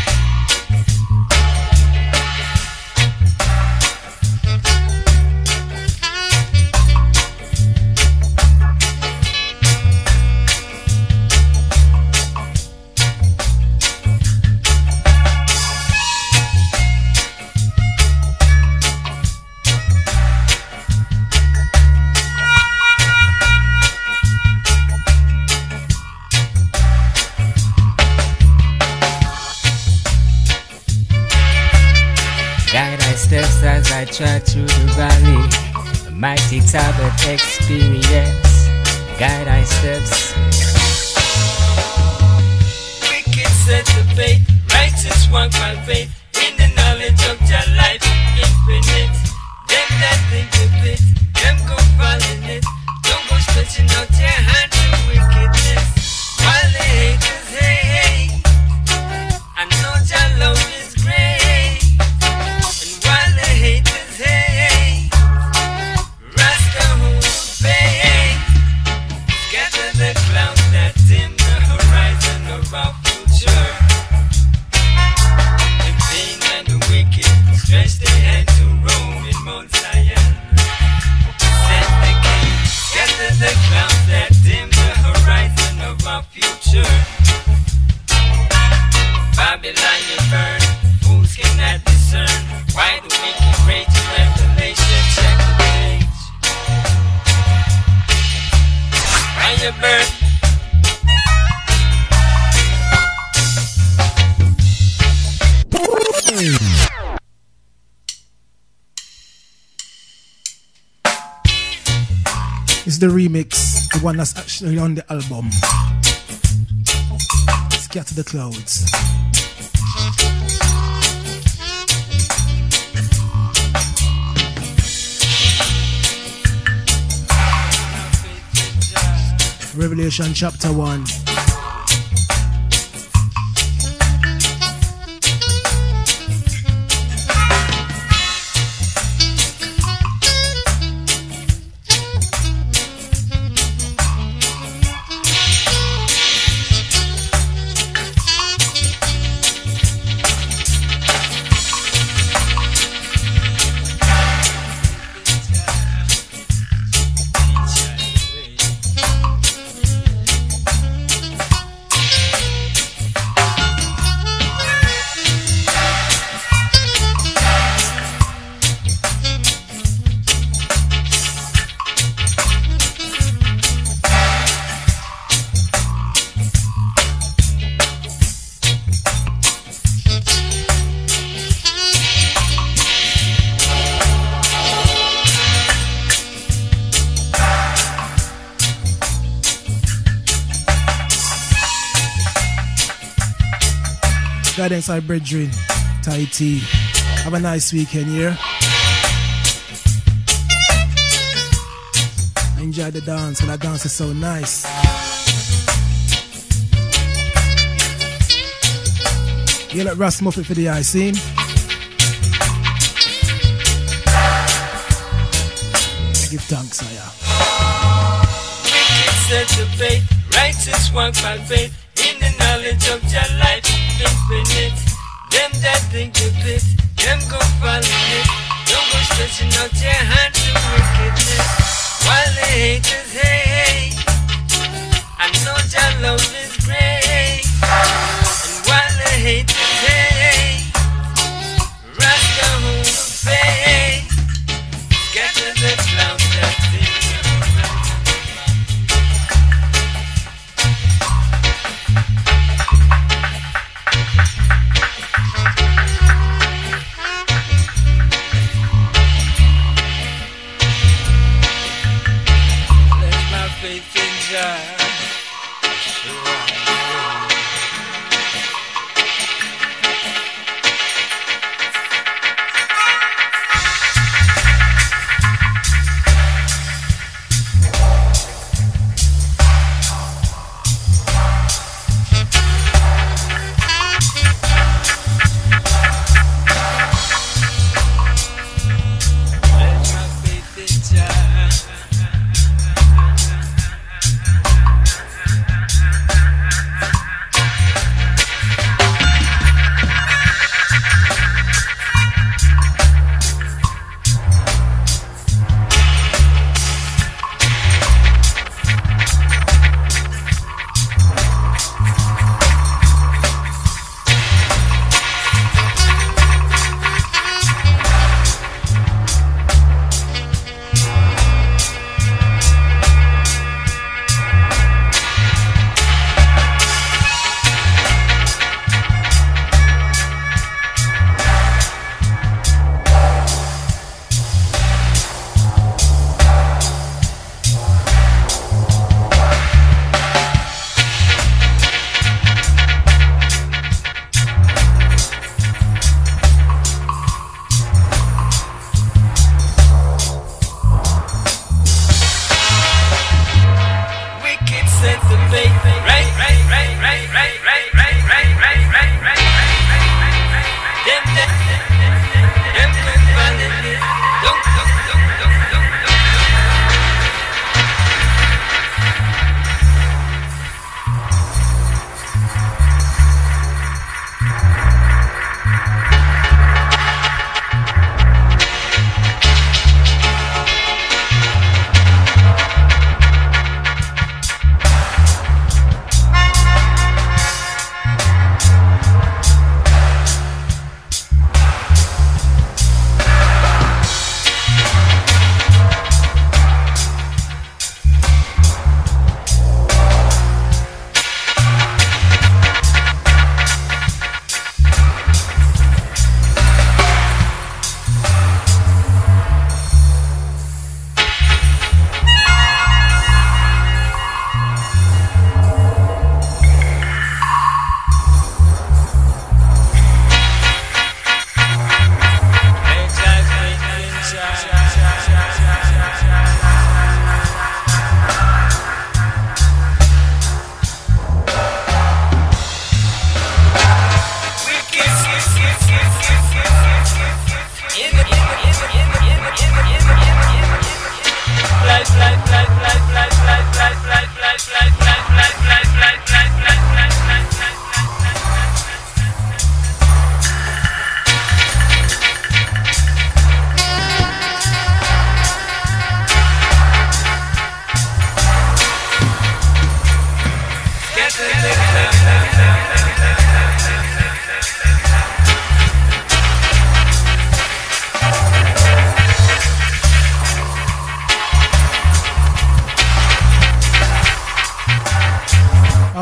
As I trod through the valley, a mighty Tablet experience, guide thy steps. Wicked set the bait, righteous one by faith, in the knowledge of your life infinite. Them that think of it, them go falling it. Don't go stretching out your hand to wickedness. While the haters hate, I know your love is great. Our future, the vain and the wicked stretch their hand to roam in Mount Zion. Send the king, scatter the clouds that dim the horizon of our future. Babylon you burn, fools cannot discern why the wicked rage in Revelation. Check the page. Why you burn? It's the remix, the one that's actually on the album. Scatter the Clouds. Revelation chapter 1. Guidance, our brethren, Tai T. Have a nice weekend here. Enjoy the dance, and that dance is so nice. You let Russ Muffet for the eye, see? Give thanks, Aya. Wicked set the bait, righteous one by faith, in the knowledge of your life infinite. Them that think of it, them go following it. Don't go stretching out your hand to wickedness. While the haters hate, I know your love is great. And while the haters hate, Rasta who faith, scatter the clouds that dim the horizon.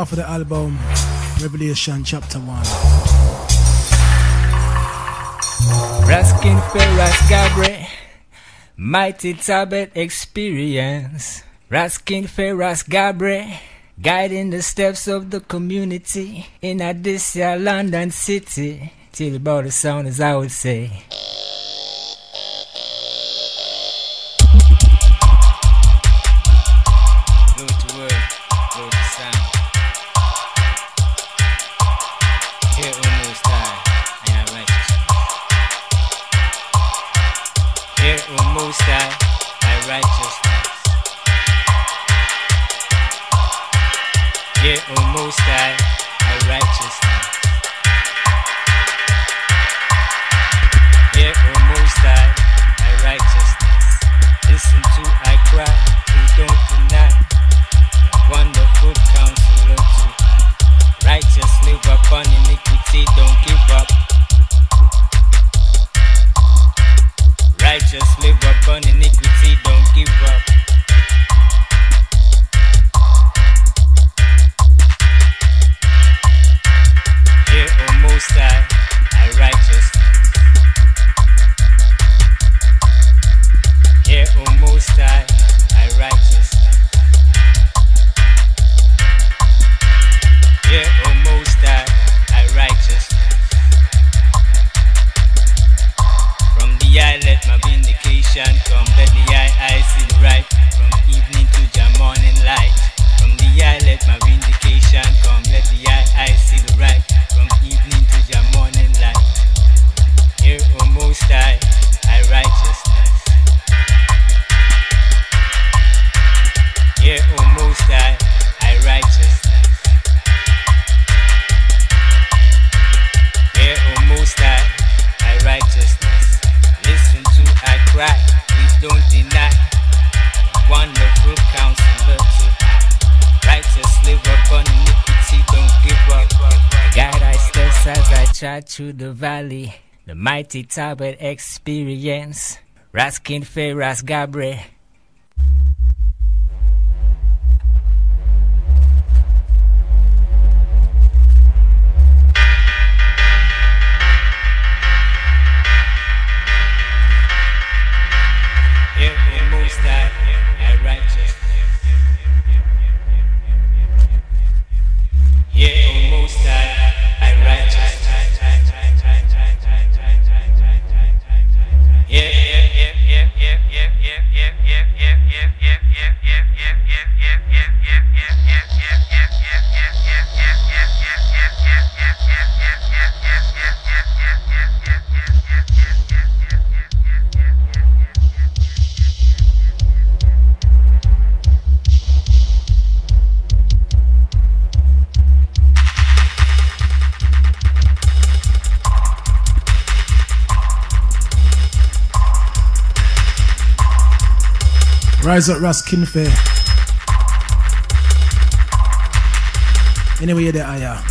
Off of the album Revelation chapter 1. Raskin Ferras Gabriel, Mighty Tablet Experience. Raskin Ferras Gabriel, guiding the steps of the community in this London city. Till about the sound, as I would say. Go to work, go to sound. Here almost die, I am righteous. Here almost die, I righteousness. Here almost die, I righteousness. Here almost die, I righteousness. Listen to I cry, who don't deny. Wonderful counselor to righteous live upon iniquity, don't give up. Righteous live upon iniquity, don't give up. Here almost die, I righteous. Here almost die, I righteous. Here almost die, I righteous. From the eye let my vindication come. Let the eye see the right. From evening to the morning light. From the eye let my vindication come. Let the eye see the right. From evening to the morning light. Here almost die, I righteousness. Here almost die, I righteousness. Here almost die, I righteousness. Listen to I cry, please don't deny. Wonderful counselor to righteous live upon iniquity, don't give up. Guide I steps as I chart through the valley. The mighty Tablet Experience. Raskin Ferras Gabriel. Here almost die, I righteous. Here almost die, I righteous. Rise up, Raskin Fair. Anyway, there I am.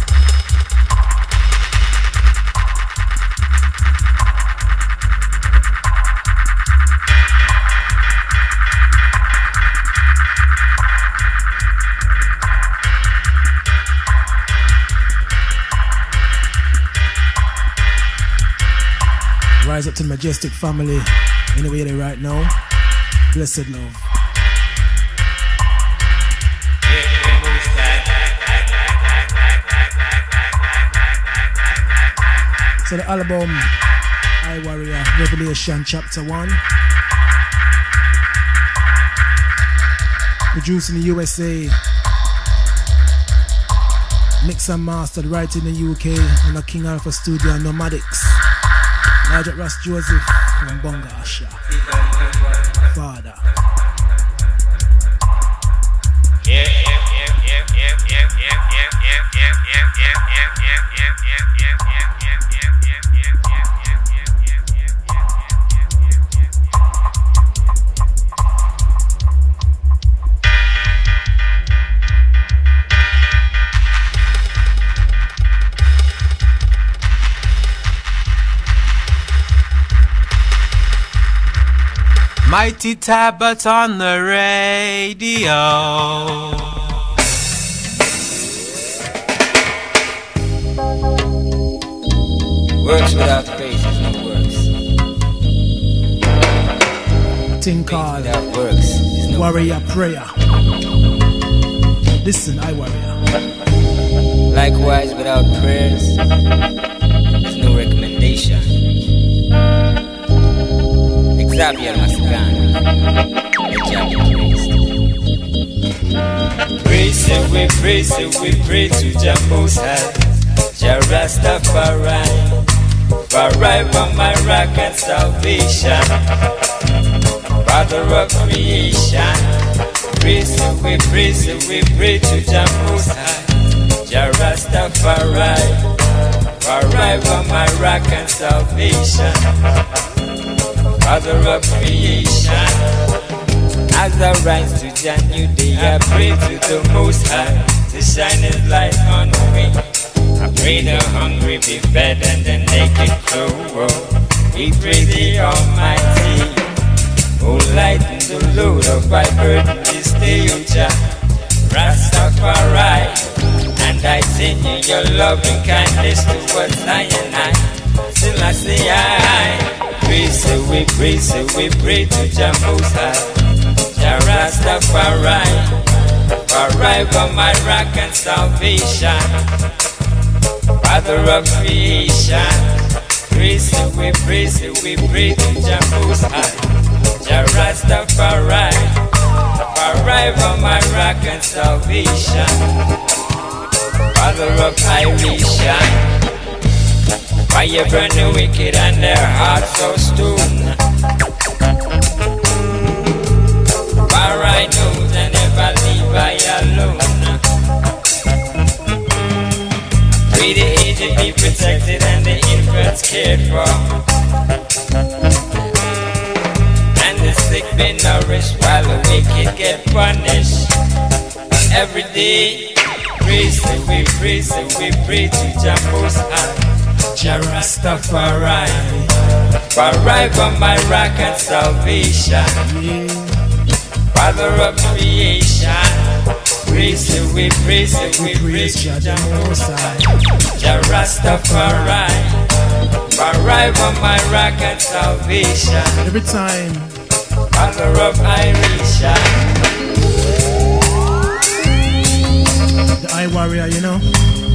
Rise up to the Majestic family. Anyway, there right now. Blessed love. So the album I Warrior Revelation chapter 1, produced in the USA, mixed and mastered right in the UK on the King Alpha Studio and Nomadics. Large at Ross Joseph from Bonga Asha. Father. Mighty Tablet on the radio. Works without faith is no works. Thing called works is no warrior prayer. Listen, I warrior. Likewise, without prayers, there's no recommendation. Xavier Mascan, praise it, we praise it, we pray to Jah Most High, Jah Rastafari, forever my rock and salvation, Father of creation. Praise it, we pray to Jah Most High, Jah Rastafari, forever my rock and salvation, Father of creation. As I rise to Jah new day, I pray to the Most High to shine His light on me. I pray the hungry be fed and the naked clothed. We pray the Almighty, oh lighten the load of my burden this day, O Jah Rastafari. And I sing you your loving kindness towards I and I. Still I say I praise you, we pray to Jah Most High, Jah Rastafari, forever my rock and salvation, Father of creation. Praise you, we pray to Jah Most High, Jah Rastafari, forever my rock and salvation, Father of Irisha. Fire burn the wicked and their hearts so stone. Far I know they never leave I alone. Pray the aged be protected and the infants cared for, and the sick be nourished while the wicked get punished. Every day praise you, we pray to Jah Most High, Jah Rastafari, forever my rock and salvation, Father of creation. Praise you, we pray to Jah Most High, Jah Rastafari, forever my rock and salvation. Every time, Father of Irisha. the I warrior, you know.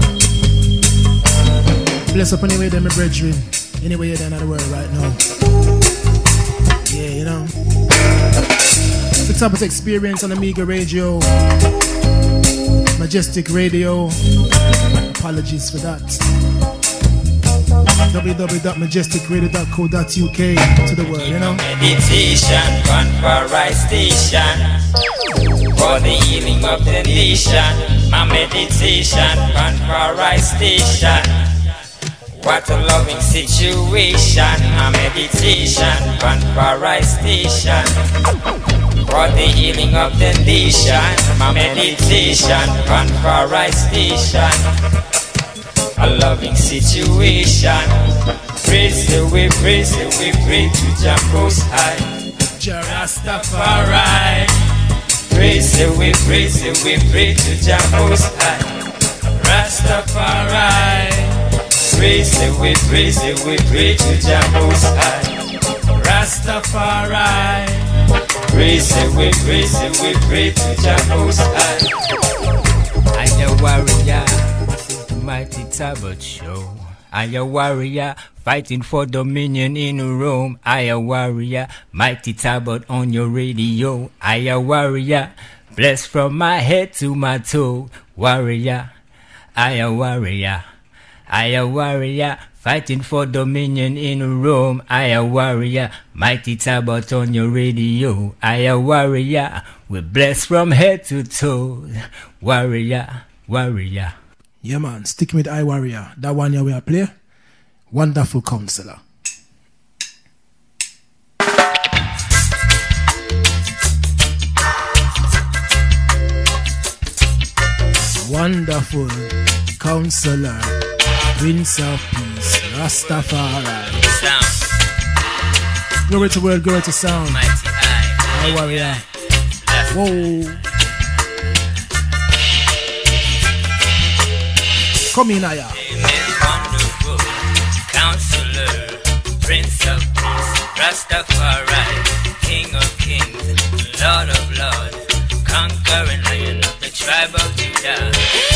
Bless up anyway, them, my brethren. Anyway, you're down at the world right now. Yeah, you know. The type of experience on Amiga Radio, Majestic Radio. Apologies for that. www.majesticradio.co.uk to the world, you know. Meditation, Conference Station, for the healing of the nation. My meditation, Conference Station. What a loving situation. My meditation, Conference Station, for the healing of the nation. My meditation, Conference Station. A loving situation. Praise you, we pray to Jah Most High, Jah Rastafari. Praise you, we pray to Jah Most High, Rastafari. Praise you, we pray to Jah Most High, Rastafari. Praise you, we pray to Jah Most High. I'm a warrior, the mighty Tablet Show. I a warrior, fighting for dominion in Rome. I a warrior, mighty Tablet on your radio. I a warrior, blessed from my head to my toe. Warrior, I a warrior. I a warrior, fighting for dominion in Rome. I a warrior, mighty Tablet on your radio. I a warrior, we're blessed from head to toe. Warrior, warrior. Yeah, man, stick with I Warrior. That one you will play. Wonderful Counselor. Wonderful Counselor, Prince of Peace, Rastafari. Glory to world, glory to sound. I Warrior. Whoa. Come in, Aya. Wonderful Counselor. Prince of Peace, Rastafari, King of Kings, Lord of Lords, conquering Lion of the tribe of Judah.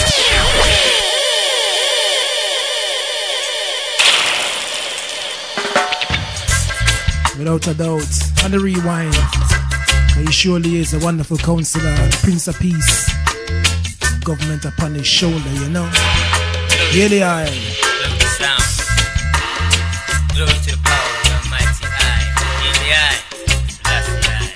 Without a doubt, on the rewind, he surely is a wonderful counselor, the Prince of Peace. Government upon his shoulder, you know. Really, I. Love the sound. Glory to the power of the Almighty I. Really, I. Bless the I.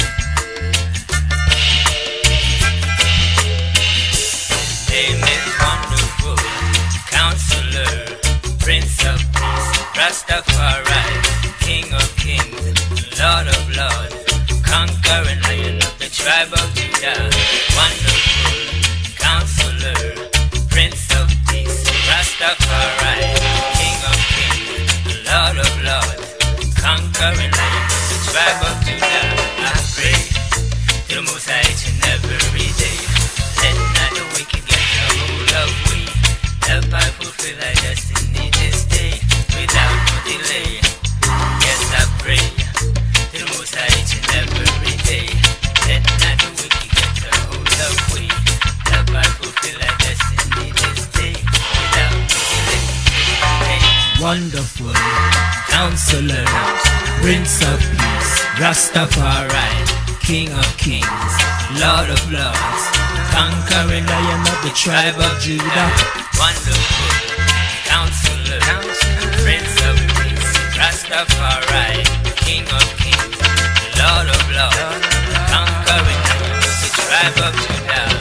Name is wonderful, Counselor, Prince of Peace, Rastafari, King of Kings, Lord of Lords, conquering Lion of the tribe of Judah. Wonderful Counselor, Prince of Peace, Rastafari, King of Kings, Lord of Lords, conquering Lion of the tribe of Judah. I pray to the Most High each and every day. Let not the wicked get a hold of we. Help I fulfill our destiny this day without no delay. Yes, I pray to the Most High each and every day. Let not the wicked get a hold of we. Help I fulfill our destiny this day without no delay. Hey. Wonderful Counselor, Prince of Peace, Rastafari, King of Kings, Lord of Lords, conquering Lion of the tribe of Judah. Wonderful Counselor, Prince of Peace, Rastafari, King of Kings, Lord of Lords, conquering Lion of the tribe of Judah.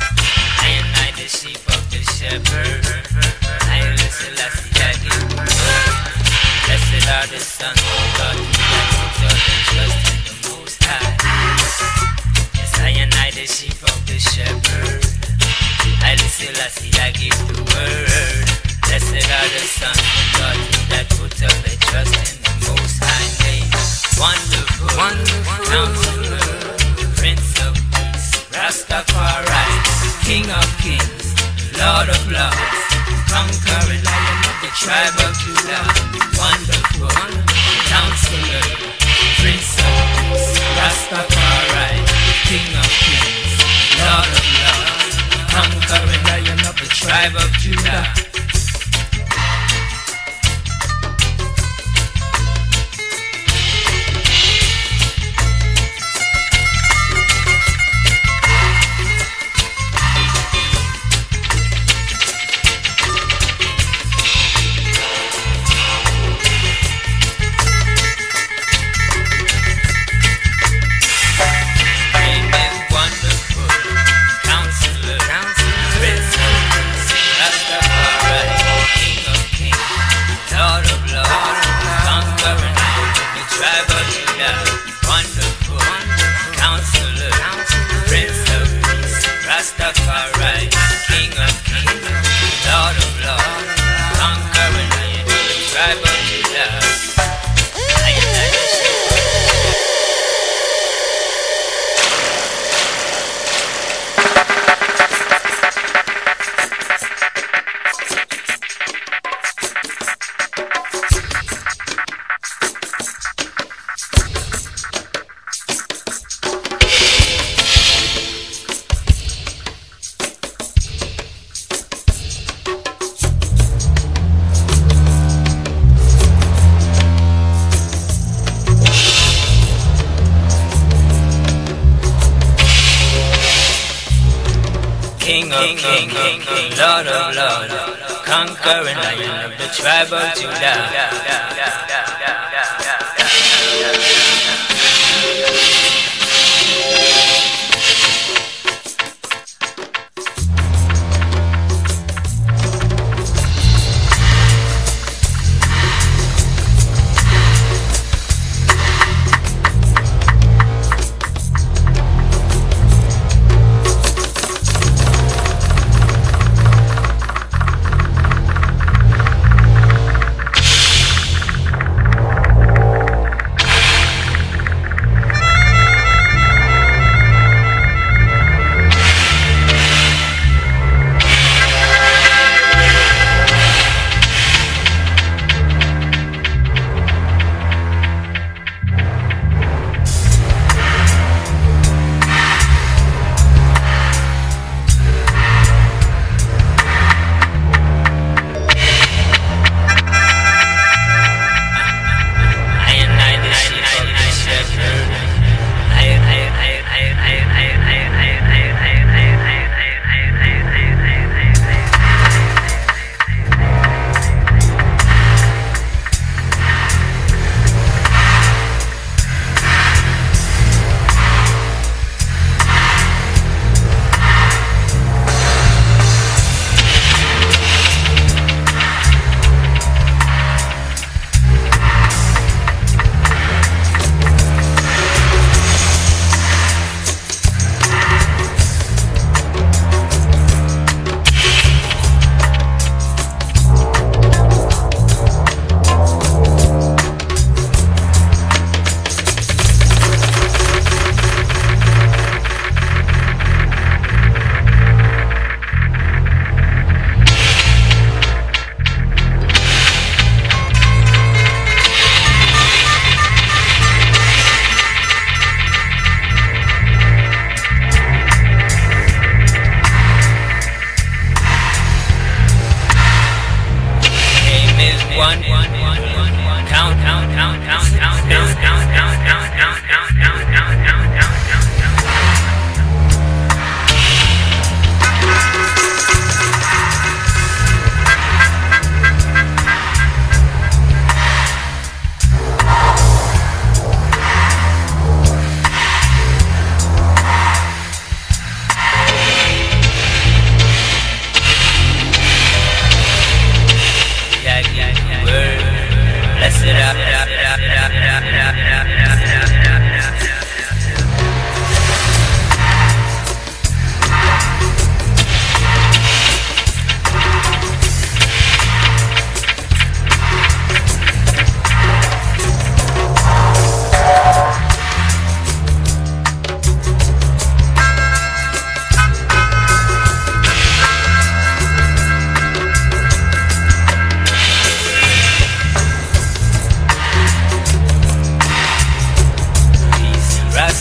I am I the sheep of the shepherd. I am the Celestia giver. Blessed are the sons of God that put all their trust in the Most High. Yes, I am I the sheep of the shepherd. I the Celestia give the word. Blessed are the sons of God that put all their trust in the Most High name. Wonderful, Counselor, Prince of Peace, Rastafari, King of Kings, Lord of Lords, conquering Lion of the tribe of Judah. Wonderful Counselor, Prince of Peace, Rastafari, King of Kings, Lord of Lords, conquering Lion of the tribe of Judah. Lord of Lords, conquering Lion of the tribe of Judah.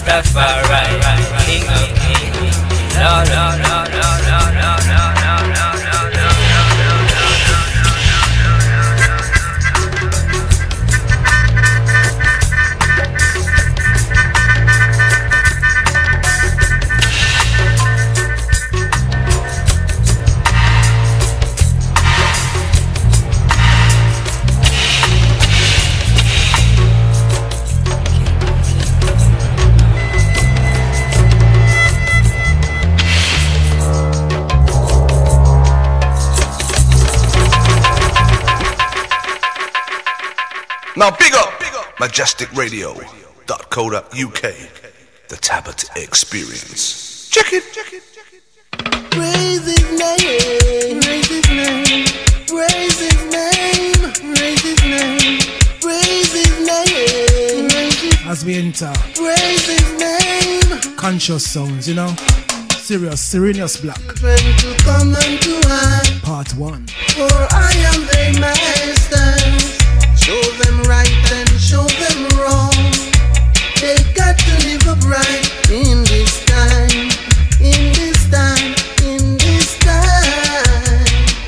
Rastafari, King of Kings, Lord of Now big up majesticradio.co.uk, the Tablet Experience. Check it. Praise his name, praise his name, praise his name, praise his name, praise his name. As we enter, praise his name. Conscious sounds, you know. Serious, Serenious Black. Ready to come and to hide. Part 1. For I am their master. Show them right and show them wrong. They got to live upright in this time, in this time, in this time.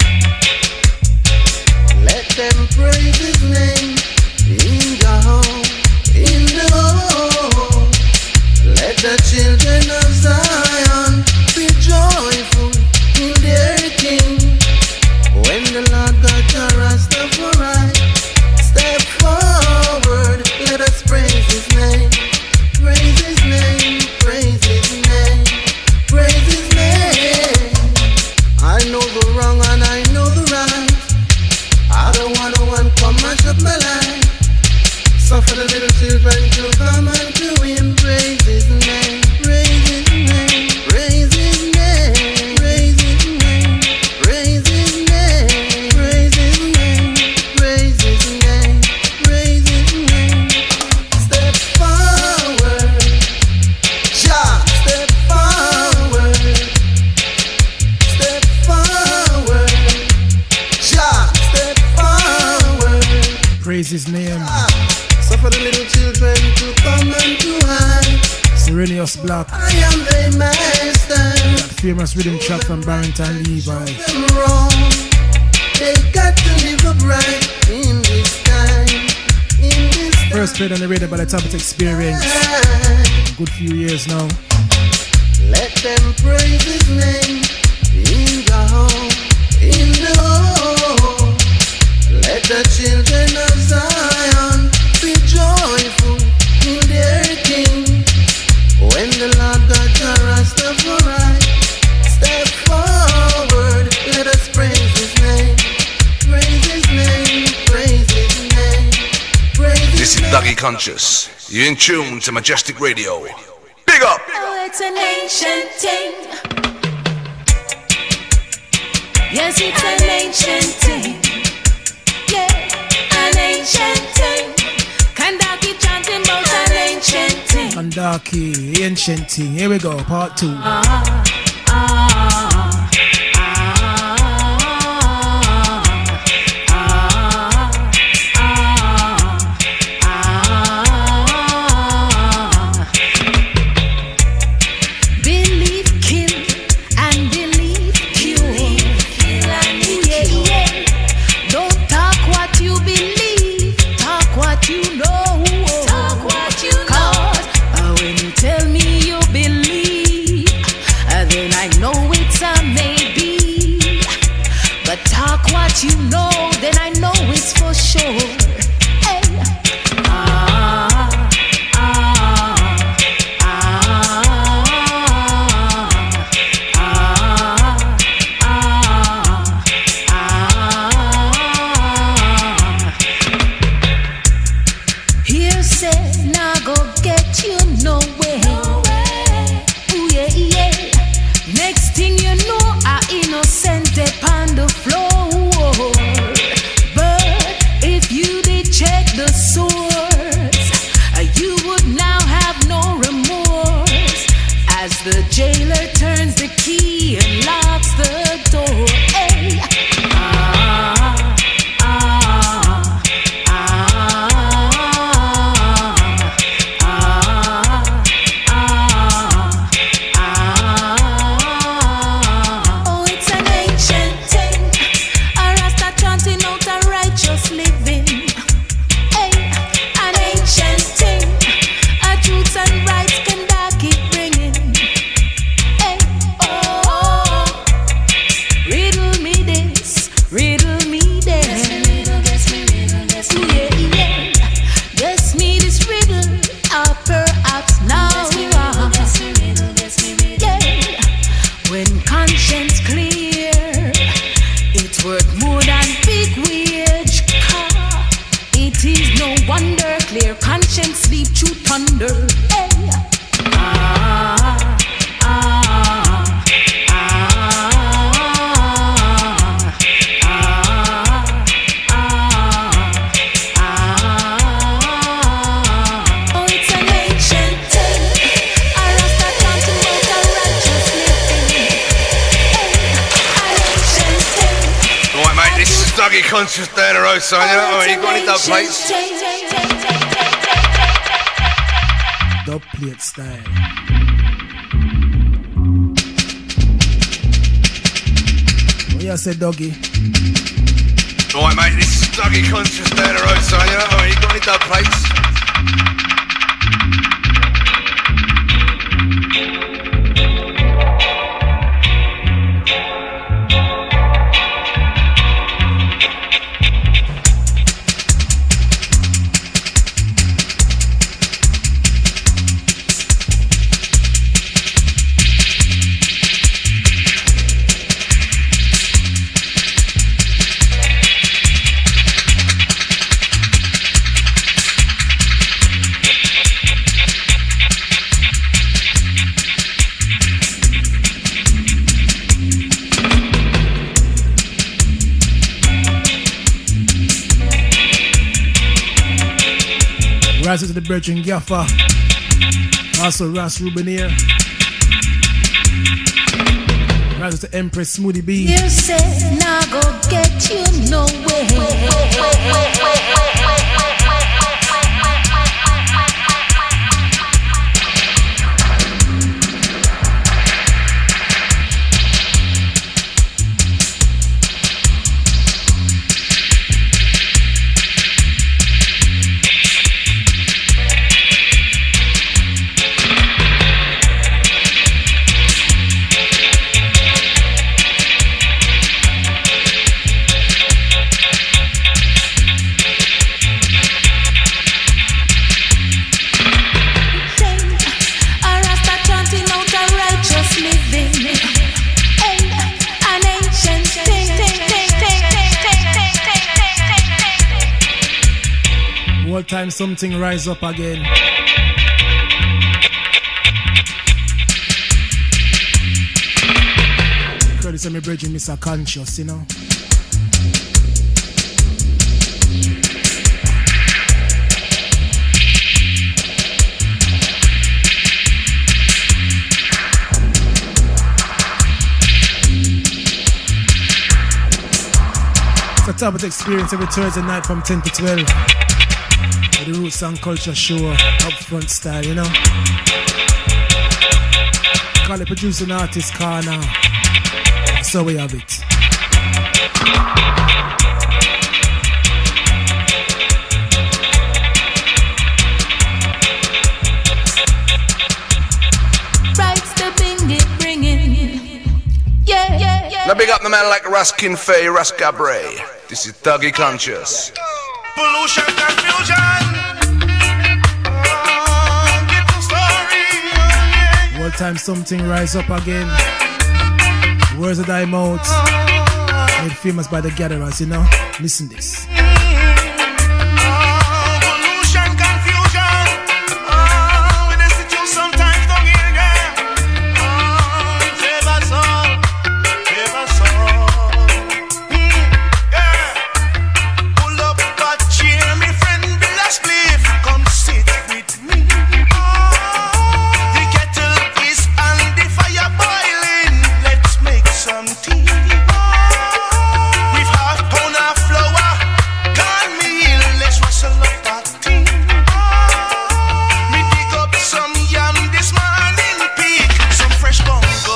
Let them praise his name in the home, in the home. Let the children of Zion be joyful in their King. When the Lord got a Rastafari, step forward, let us praise his name. Praise his name, praise his name, praise his name. I know the wrong and I know the right. I don't want no one come mash up my life. So for the little children to come and to him, praise his name, praise his name, praise his name, praise his name, praise his name, praise his name, praise his name, praise his name. Step forward, Jah, step forward, step forward, Jah, step forward. Praise his name. So for the little children to come and to hide, Serenious Black. I am their master. That famous rhythm track from Barrington Levi. Them wrong. They got to live upright in this time, in this time. First played on the radio by the Tablet Experience. Good few years now. Let them praise his name in the home, in the home. Let the children of Zion be joyful in their King. When the Lord got a Rastafari, step forward, let us praise his name. Praise his name, praise his name, praise his This is name. Dougie Conscious. You're in tune to Majestic Radio. Big up! Oh, it's an ancient thing. Yes, it's an ancient thing. Yeah, an ancient thing. Kandaki chanting about an ancient thing. Kandaki, ancient thing. Here we go, part 2. Believe, kill, and believe, cure. Yeah, yeah. Don't talk what you believe, talk what you know. Talk what you know. 'Cause when you tell me you believe, then I know it's a maybe. But talk what you know, then I know it's for sure. Hey. Here say, now go get you nowhere. Ooh, yeah, yeah. Next thing you know, I innocent upon the floor. But if you did check the source, you would now have no remorse. As the jailer turns the key and locks the door. Hey. wonder. Hey. Oh, it's an ancient tale. A Rasta continent, a righteous living. An ancient tale. Right, mate, this is Dougie Conscious down the road, son. You know what I mean? You got any dub plates? Dub plate style. What you say, Dougie? Right, mate, this is Dougie Conscious down the road, son. You know what I mean? You got any dub plates? Rise to the Virgin Gaffa. Also Ras Ruben here. Rise to Empress Smoothie B. You say, nah go get you no way. All time something rise up again. Credits of me bridging Mr. Conscious, you know. It's a Tablet experience every Thursday night from 10 to 12. The Roots and Culture Show, upfront style, you know. Call it Producing Artist Corner. So we have it. Rights the bingy bringing. Yeah. Now big up the man like Raskin Faye, Ras Gabre. This is Dougie Conscious. Pollution, confusion. All time something rise up again. Words of thy mouth. Made famous by the gatherers, you know. Listen this. Pollution, confusion. We just sit you sometimes don't hear again. Save us all. Save us all. Yeah. Pull up a chair, my friend, Bill Spliff. Come sit with me. The kettle is on the fire boiling. Let's make some tea. With half pound of flour, cornmeal, let's rustle up that tea. Me dig up some yam this morning, pick some fresh bongo.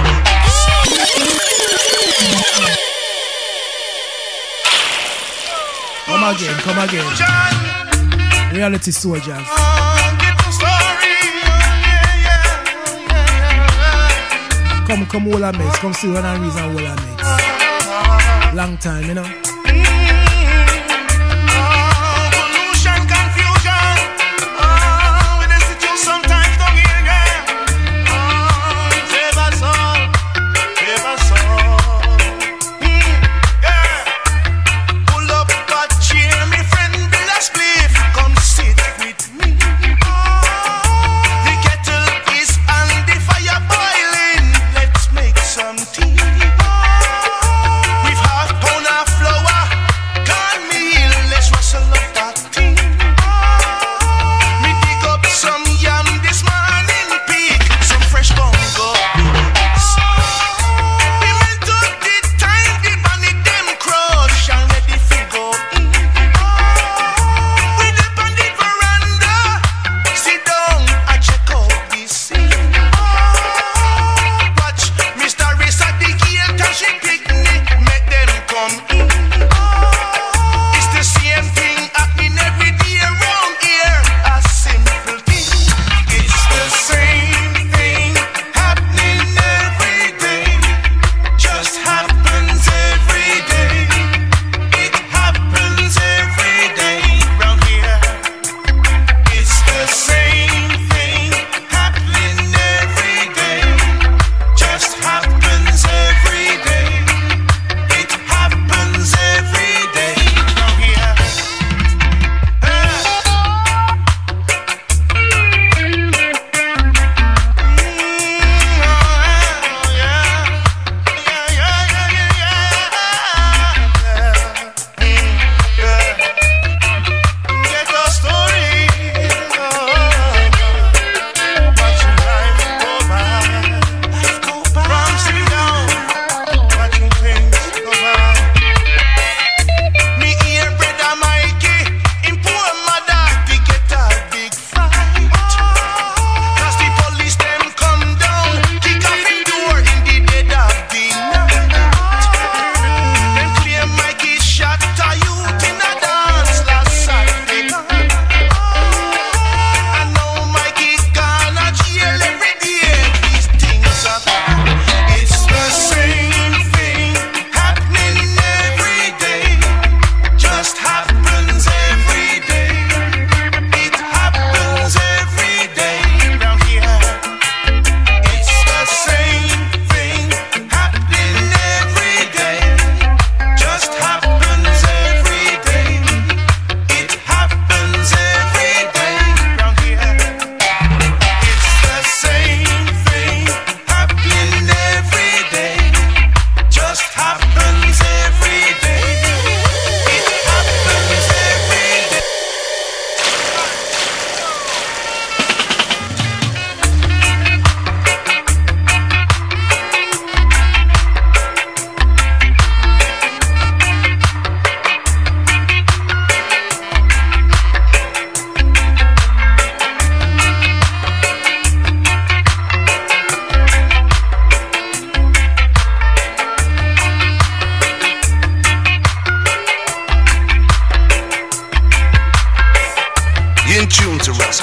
Come again. Reality soldiers. Come all our mates. Come see one and reason all our mates. Long time, you know. Pollution, confusion. We just sit you sometimes don't hear again. Save us all. Save us all. Yeah. Pull up a chair, my friend, Bill Spliff. Come sit with me.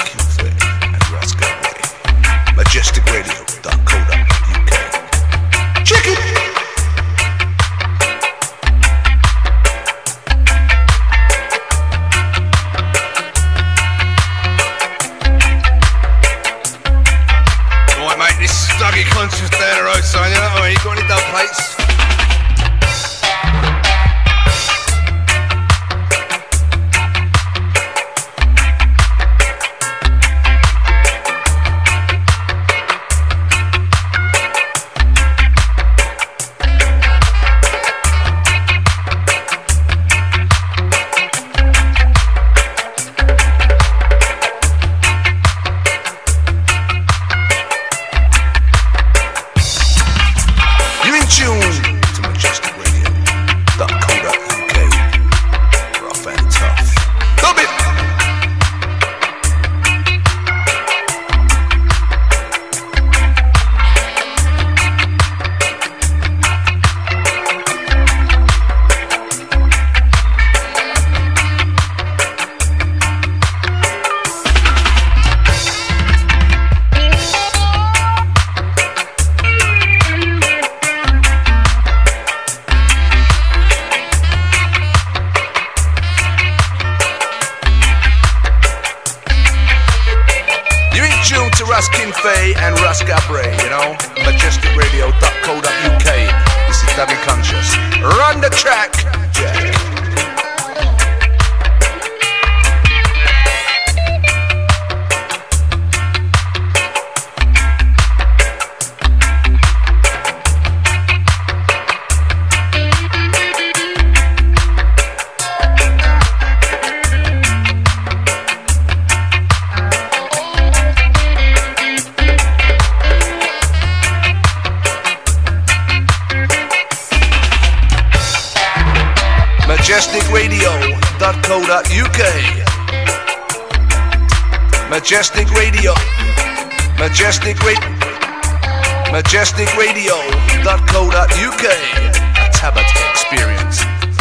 Kinfay and Rascalway. MajesticRadio.co.uk. Check it! Right, mate, this sluggy conscious down the road, son, you know what I mean? You got any dub plates? Kinfay and Rascalway, you know, MajesticRadio.co.uk. This is Dubby Conscious. Run the track, Jack. MajesticRadio.co.uk. Majestic Radio. MajesticRadio.co.uk. A Tablet experience.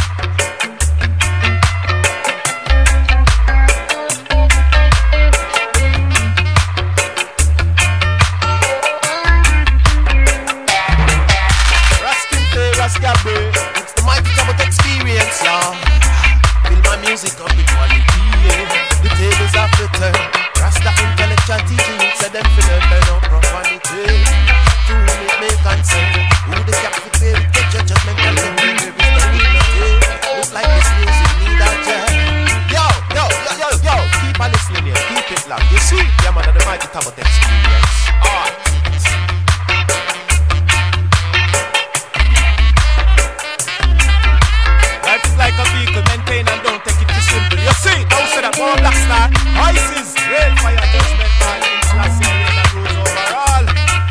Rascalway, it's the mighty Tablet experience, y'all. Feel my music up with quality, yeah. The tables are turn. Rasta intellectual teaching, said them for them, no profanity. To whom it may concern, who the captive pay, get your judgment and then we will be look like this music need a jam. Yo, keep on listening here, keep it loud. You see, yeah man, the mighty Tablet experience. Alright. Like a vehicle, maintain and don't take it too simple. You see, don't say that one black star. ISIS, rain, fire, judgment, and class and rain and rules overall.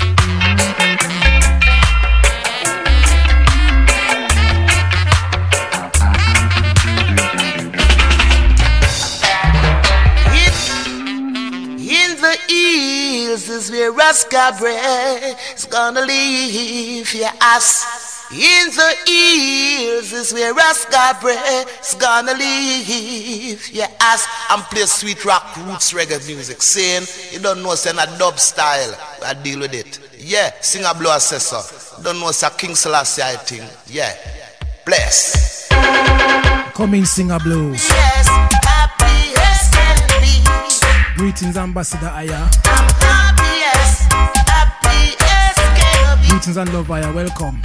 In the hills is where Rascalway is gonna leave your ass. In the hills is where Rascalway is gonna leave your ass and play sweet rock roots reggae music. Saying you don't know say a dub style, I deal with it. Yeah, sing a blow assessor. Don't know say King Selassie I think. Yeah, bless. Come in, sing a blues. Yes, happy as can be. Greetings, Ambassador Aya. I'm happy as can be. Greetings and love, Aya. Welcome.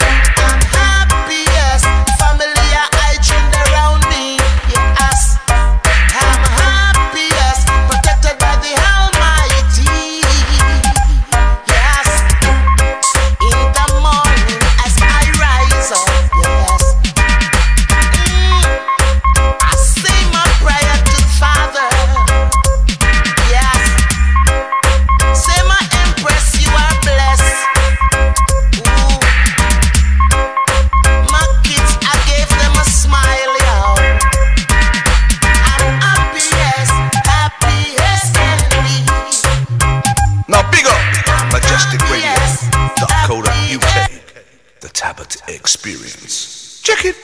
Experience. Check it.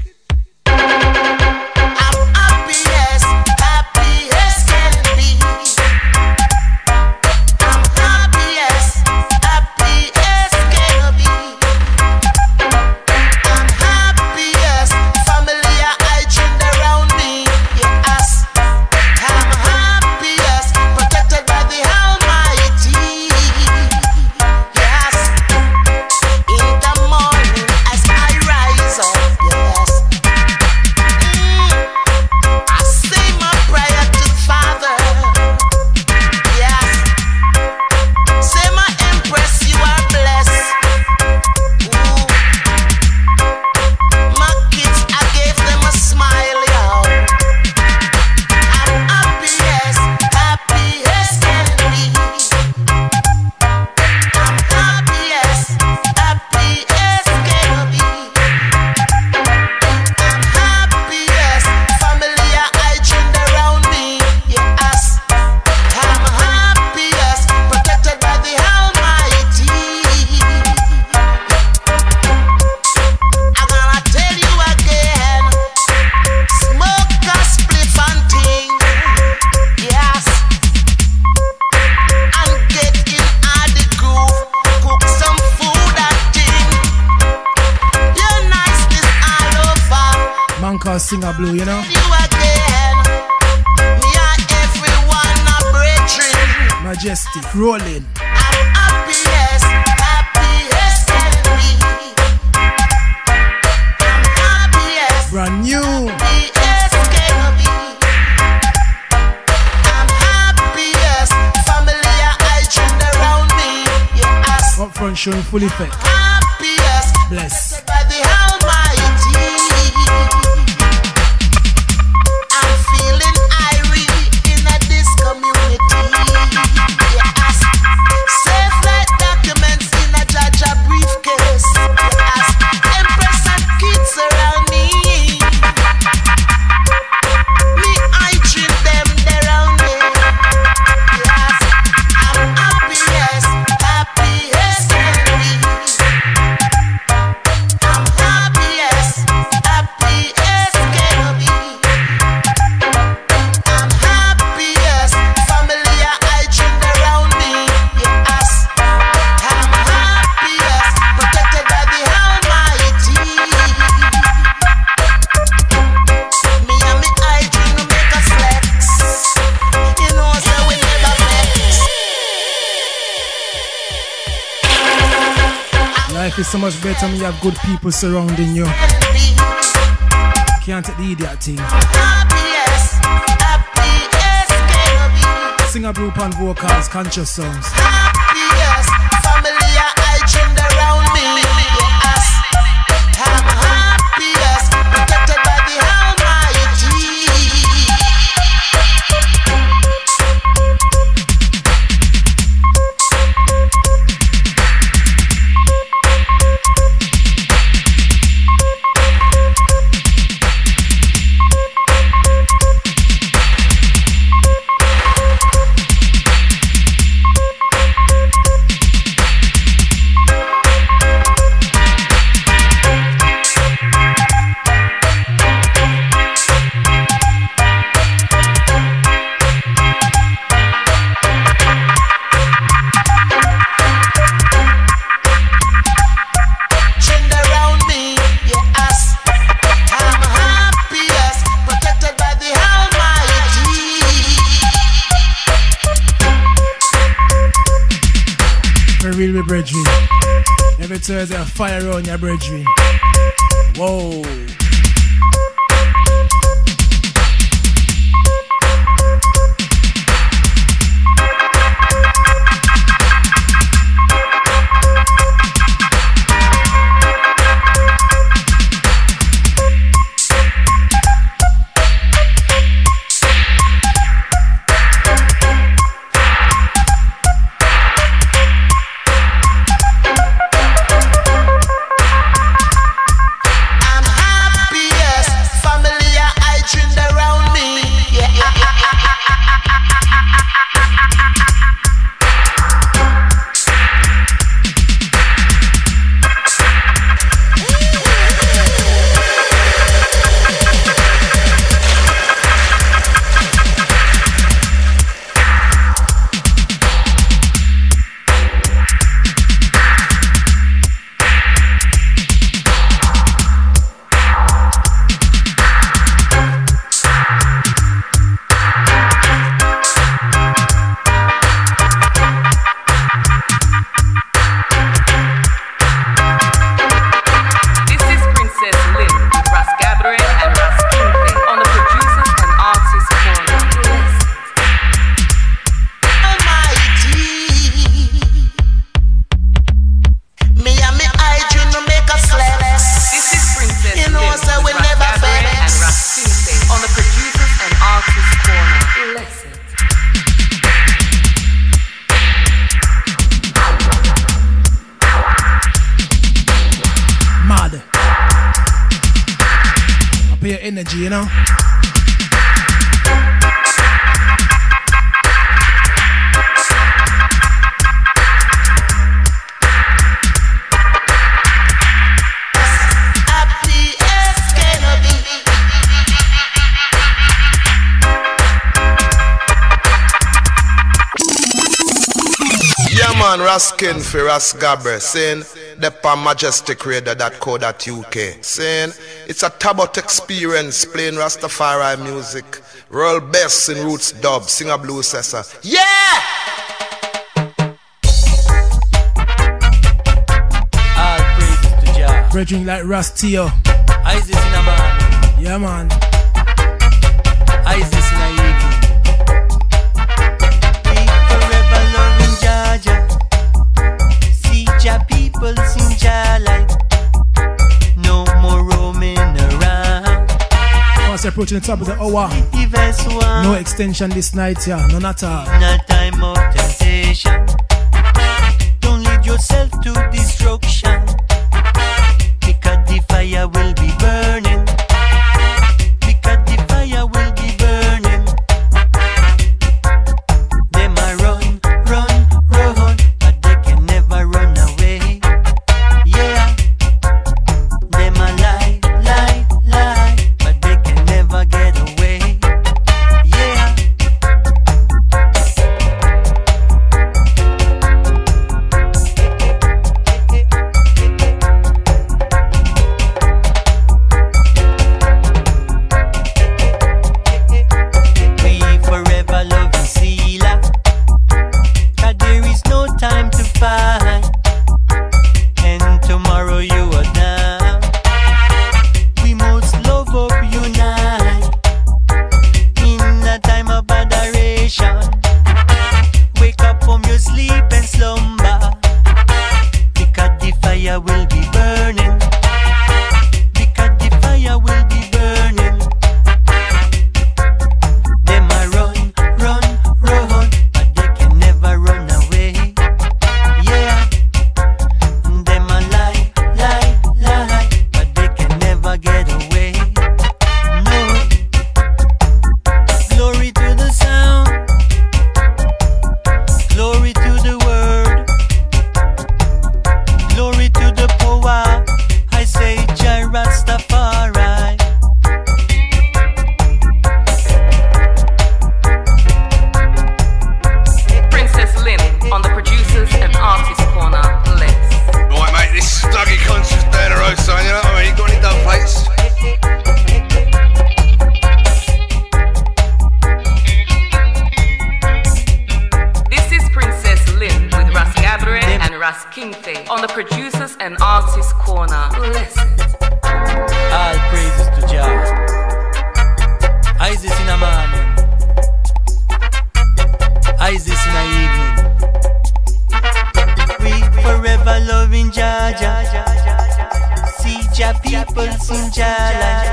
I'm happy as can be. Singer Blue, you know? You again. Me and everyone a brethren. Majestic, rolling. I'm happiest can be. I'm happiest. Brand new. Happiest can be. I'm happiest. Family are hydrating around me. Yes. Up front showing full effect. Happiest. Bless. By the Almighty. I'm feeling irie in this community. Yes. Safe flight documents in a Jaja briefcase. Yes. Empress and kids around me. Me, I treat them around me. Yes. I'm happiest can be. I'm happiest can be. I'm happiest. Family are hydrating around me. Yes. I'm happiest. Protected by the Almighty. Me and me hydrating make a flex. You know, so we never vex. Life is so much better when you have good people surrounding you. Can't take the idiot thing. Happiest can be. Singer Blue on vocals, conscious sounds. Happiest. Family are hydrating around me. Yes. I'm happiest. Protected by the Almighty. Trend around me. Yes. I'm happiest. Protected by the Almighty. For real with brethren. Every Thursday a fire on your brethren. Whoa. I'm happiest. Family are hydrating around me. This is Princess Lynn with Ras Gabriel and Ras Kingpin on the Producers and Artists Corner. Almighty. Me and me hydrating to make a flex. This is Princess You know, Lynn so we with Ras never Gabriel vex. and Ras Kingpin on the Producers and Artists Corner. Listen. Mad. Up your energy, you know? Happiest can be. Yeah man, Raskin for Ras Gabber saying Dep on majesticradio.co.uk. Saying it's a Tabot experience playing Rastafari music. Roll best in roots dub, sing a blues sessa. Yeah! All praises to Jah. Brethren like Rastio. Isis in a man. Yeah, man. Isis in a evening. We forever loving Jah. See Jah people sing Jah light. No more roaming around. Once approaching the top of the hour. No extension this night, yeah. None at all. No time of temptation. Don't lead yourself to destruction. Because the fire will be burning. Because the fire will be burning. They might run, but they can never run away. Yeah. They might lie, but they can never get away. Yeah. We forever love Sila. 'Cause there is no time to fight. And tomorrow you are down. We must love up, unite. In a time of adoration. Wake up from your sleep and slumber. Because the fire will be burning. Because the fire will be burning. They might run, but they can never run away. Yeah. They might lie, but they can never get away. No. Glory to the sound. Glory to the word. Glory to the power. I say Jah Rastafari. Princess Lynn on the producers and artists corner list. Right, mate, this is Dougie Conscious down the road, son. You know what I mean? You got any dub plates? This is Princess Lynn with Ras Gabriel and Ras Kingfe on the producers and artists corner list. All praises to Jah. Isis in a morning. Isis in a evening. We forever loving Jah. See Jah people sing Jah light.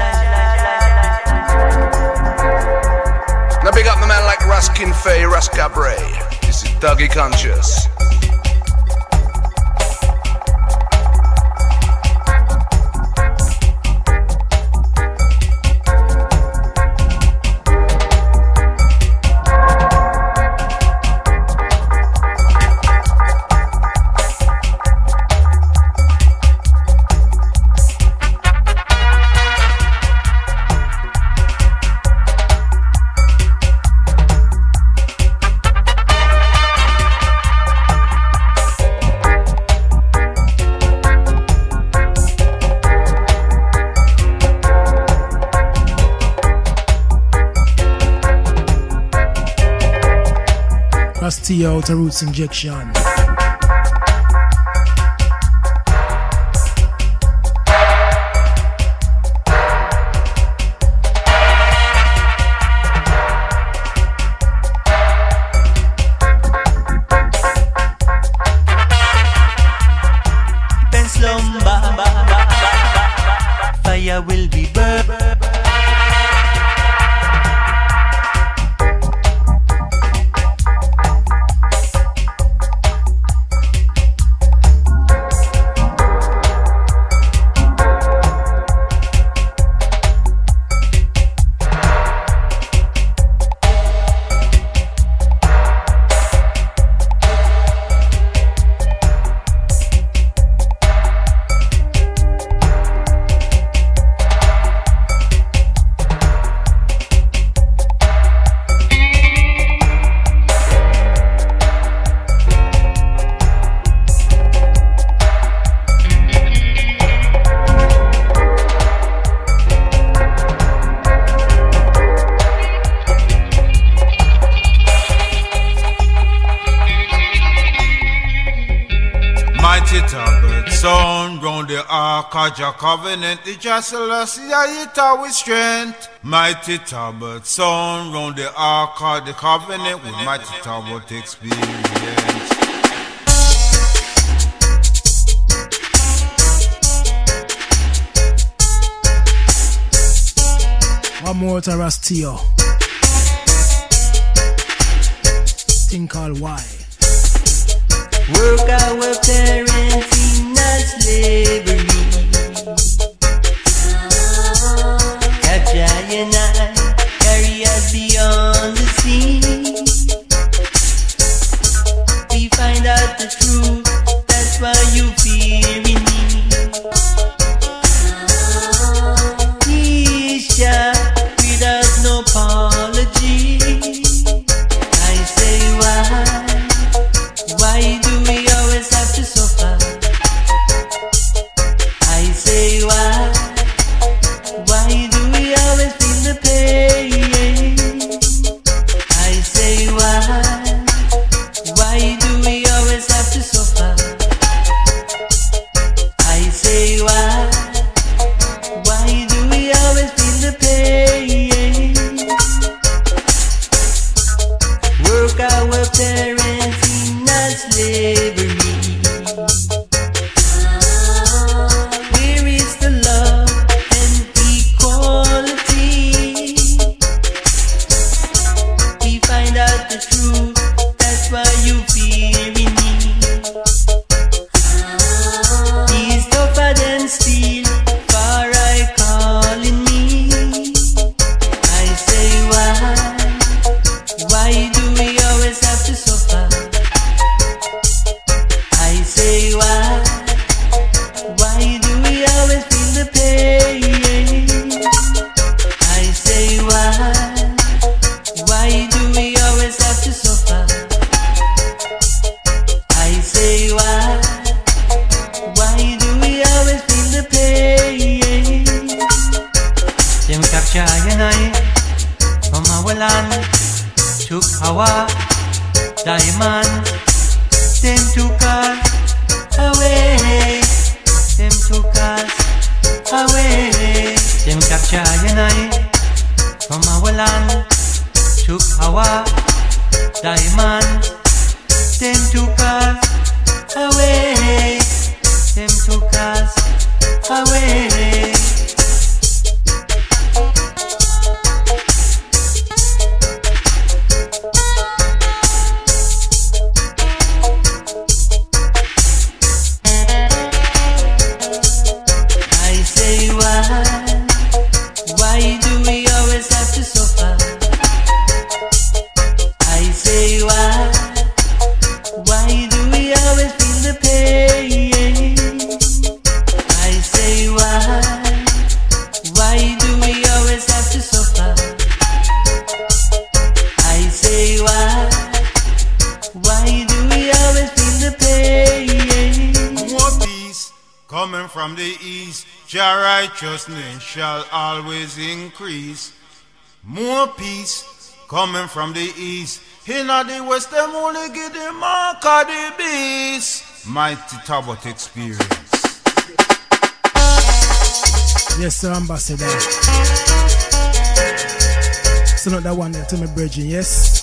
Now big up the man like Raskin Fay, Ras Cabre. This is Dougie Conscious. Rastio to Roots Injection. Then slumber. Fire will be burned. sound round the ark of your covenant. The Celestia it with strength. Mighty Talbot sound round the ark of the covenant with mighty Talbot experience. One more to Rastio. Thing called Why. Work our parents in slavery. Capture and I, carry us beyond the sea. We find out the truth, that's why you fear me. Isha, without no apology. I say why do we always have to suffer? I say why do we always feel the pain? I say why do we always have to suffer? I say why do we always feel the pain? Work our parents in slavery. Where is the love and equality? We find out the truth, that's why you fear me. He's tougher than steel, far I calling me. I say why do we always have to suffer? I say why do we always feel the pain? I say why do we always have to suffer? I say why do we always feel the pain? Them capture you and I from our land, took our diamond, them took us away, them took us away. Them capture you and I from our land, took our diamond, them took us away, them took us away. I say why do we always have to suffer? I say why do we always feel the pain? I say why do we always have to suffer? I say why do we always feel the pain? More peace coming from the east, your righteousness shall always increase. More peace coming from the east, in the west them only get the mark of the beast. Mighty Talbot experience. Yes, sir, Ambassador. So not that one there to me, Bridging, yes?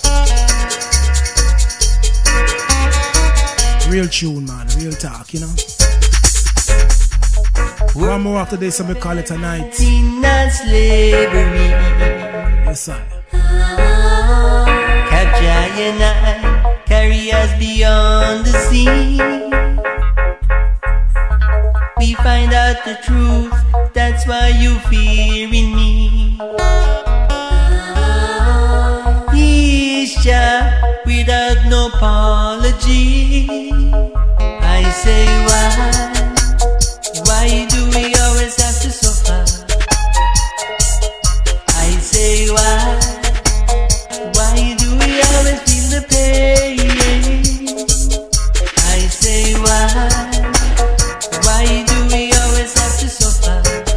Real tune, man, real talk, you know? One more after this, and we call it a night. Slavery. Yes, sir. Capture and I, carry us beyond the sea. We find out the truth, that's why you fearing me. Isha, without no apology. I say why do we always have to suffer? I say why do we always feel the pain? I say why do we always have to suffer?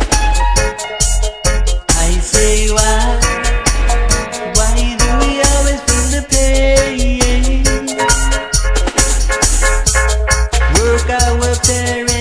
I say why do we always feel the pain? Work our parents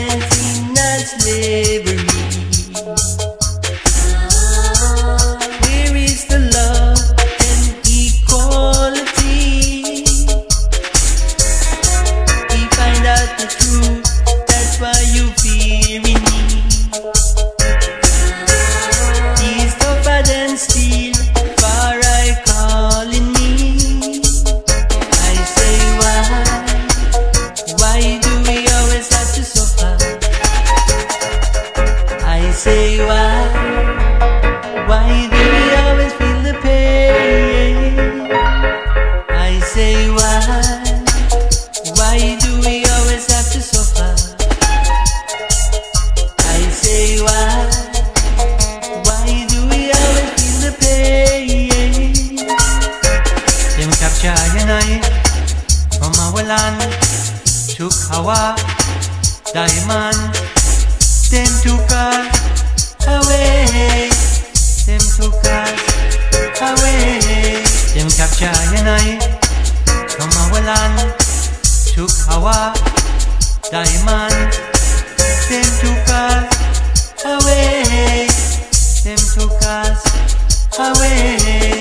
our land, took our diamond. Them took us away. Them took us away. Them capture and I from our land, took our diamond. Them took us away. Them took us away.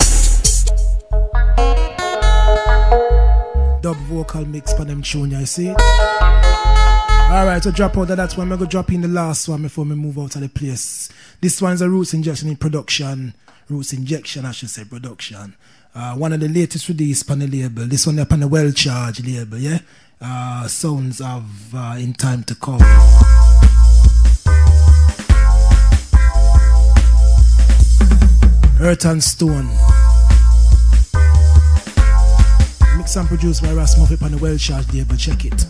Dub vocal mix for them tune, you see? Alright, so drop out of that one. I'm going to drop in the last one before we move out of the place. This one's a Roots Injection in production. Roots Injection, I should say, production. One of the latest release on the label. This one up on the Well Charged label, yeah? Sounds of In Time to Come. Earth and Stone. Mixed and produced by Ras Muffet on the Well Charged label. Check it.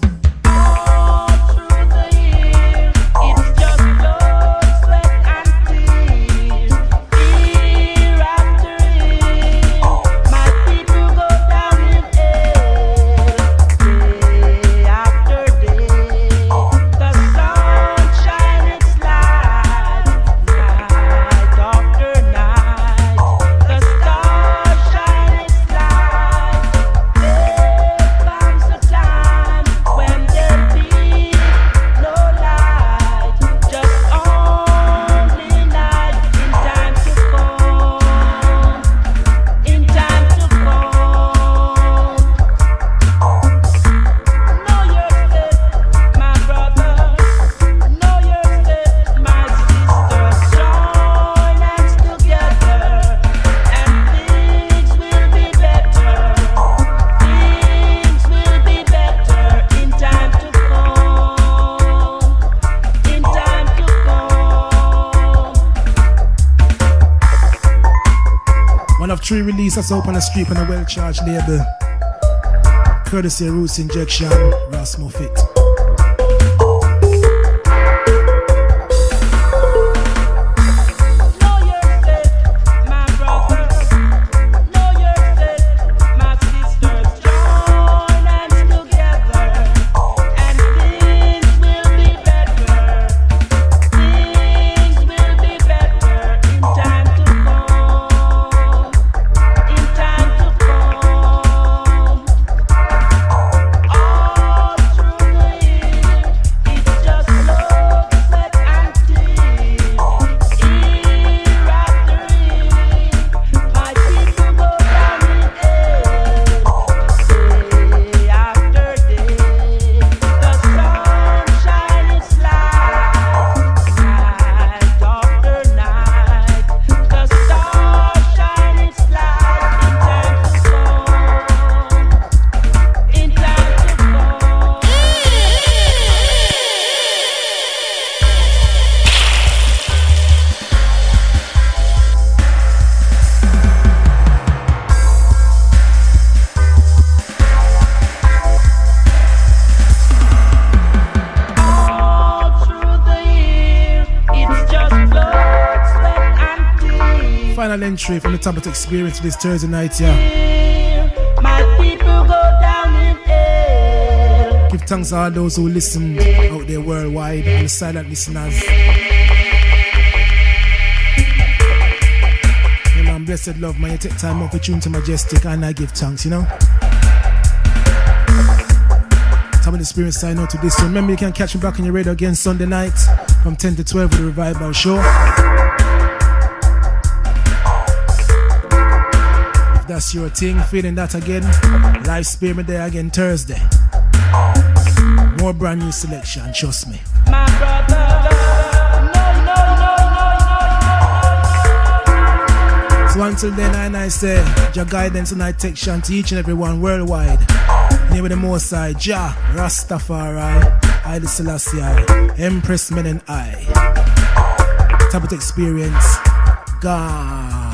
Three releases up on the street on a Well Charged label. Courtesy of Roots Injection, Ras Muffet. Final entry from the Tablet Experience this Thursday night, yeah. My people go down in hell. Give thanks to all those who listen out there worldwide and the silent listeners. Yeah, man, blessed love, man. You take time off to tune to Majestic and I give thanks, you know. Tablet Experience sign out to this. So remember, you can catch me back on your radio again Sunday night from 10 to 12 with the Revival Show. That's your thing, feeling that again. Live Spare Me there again Thursday. More brand new selection, trust me. My brother, So until then, I say, your guidance and protection to each and everyone worldwide. Name of the Most High, Jah, Rastafari, Haile Selassie, Empress Men and I. Tablet Experience, God.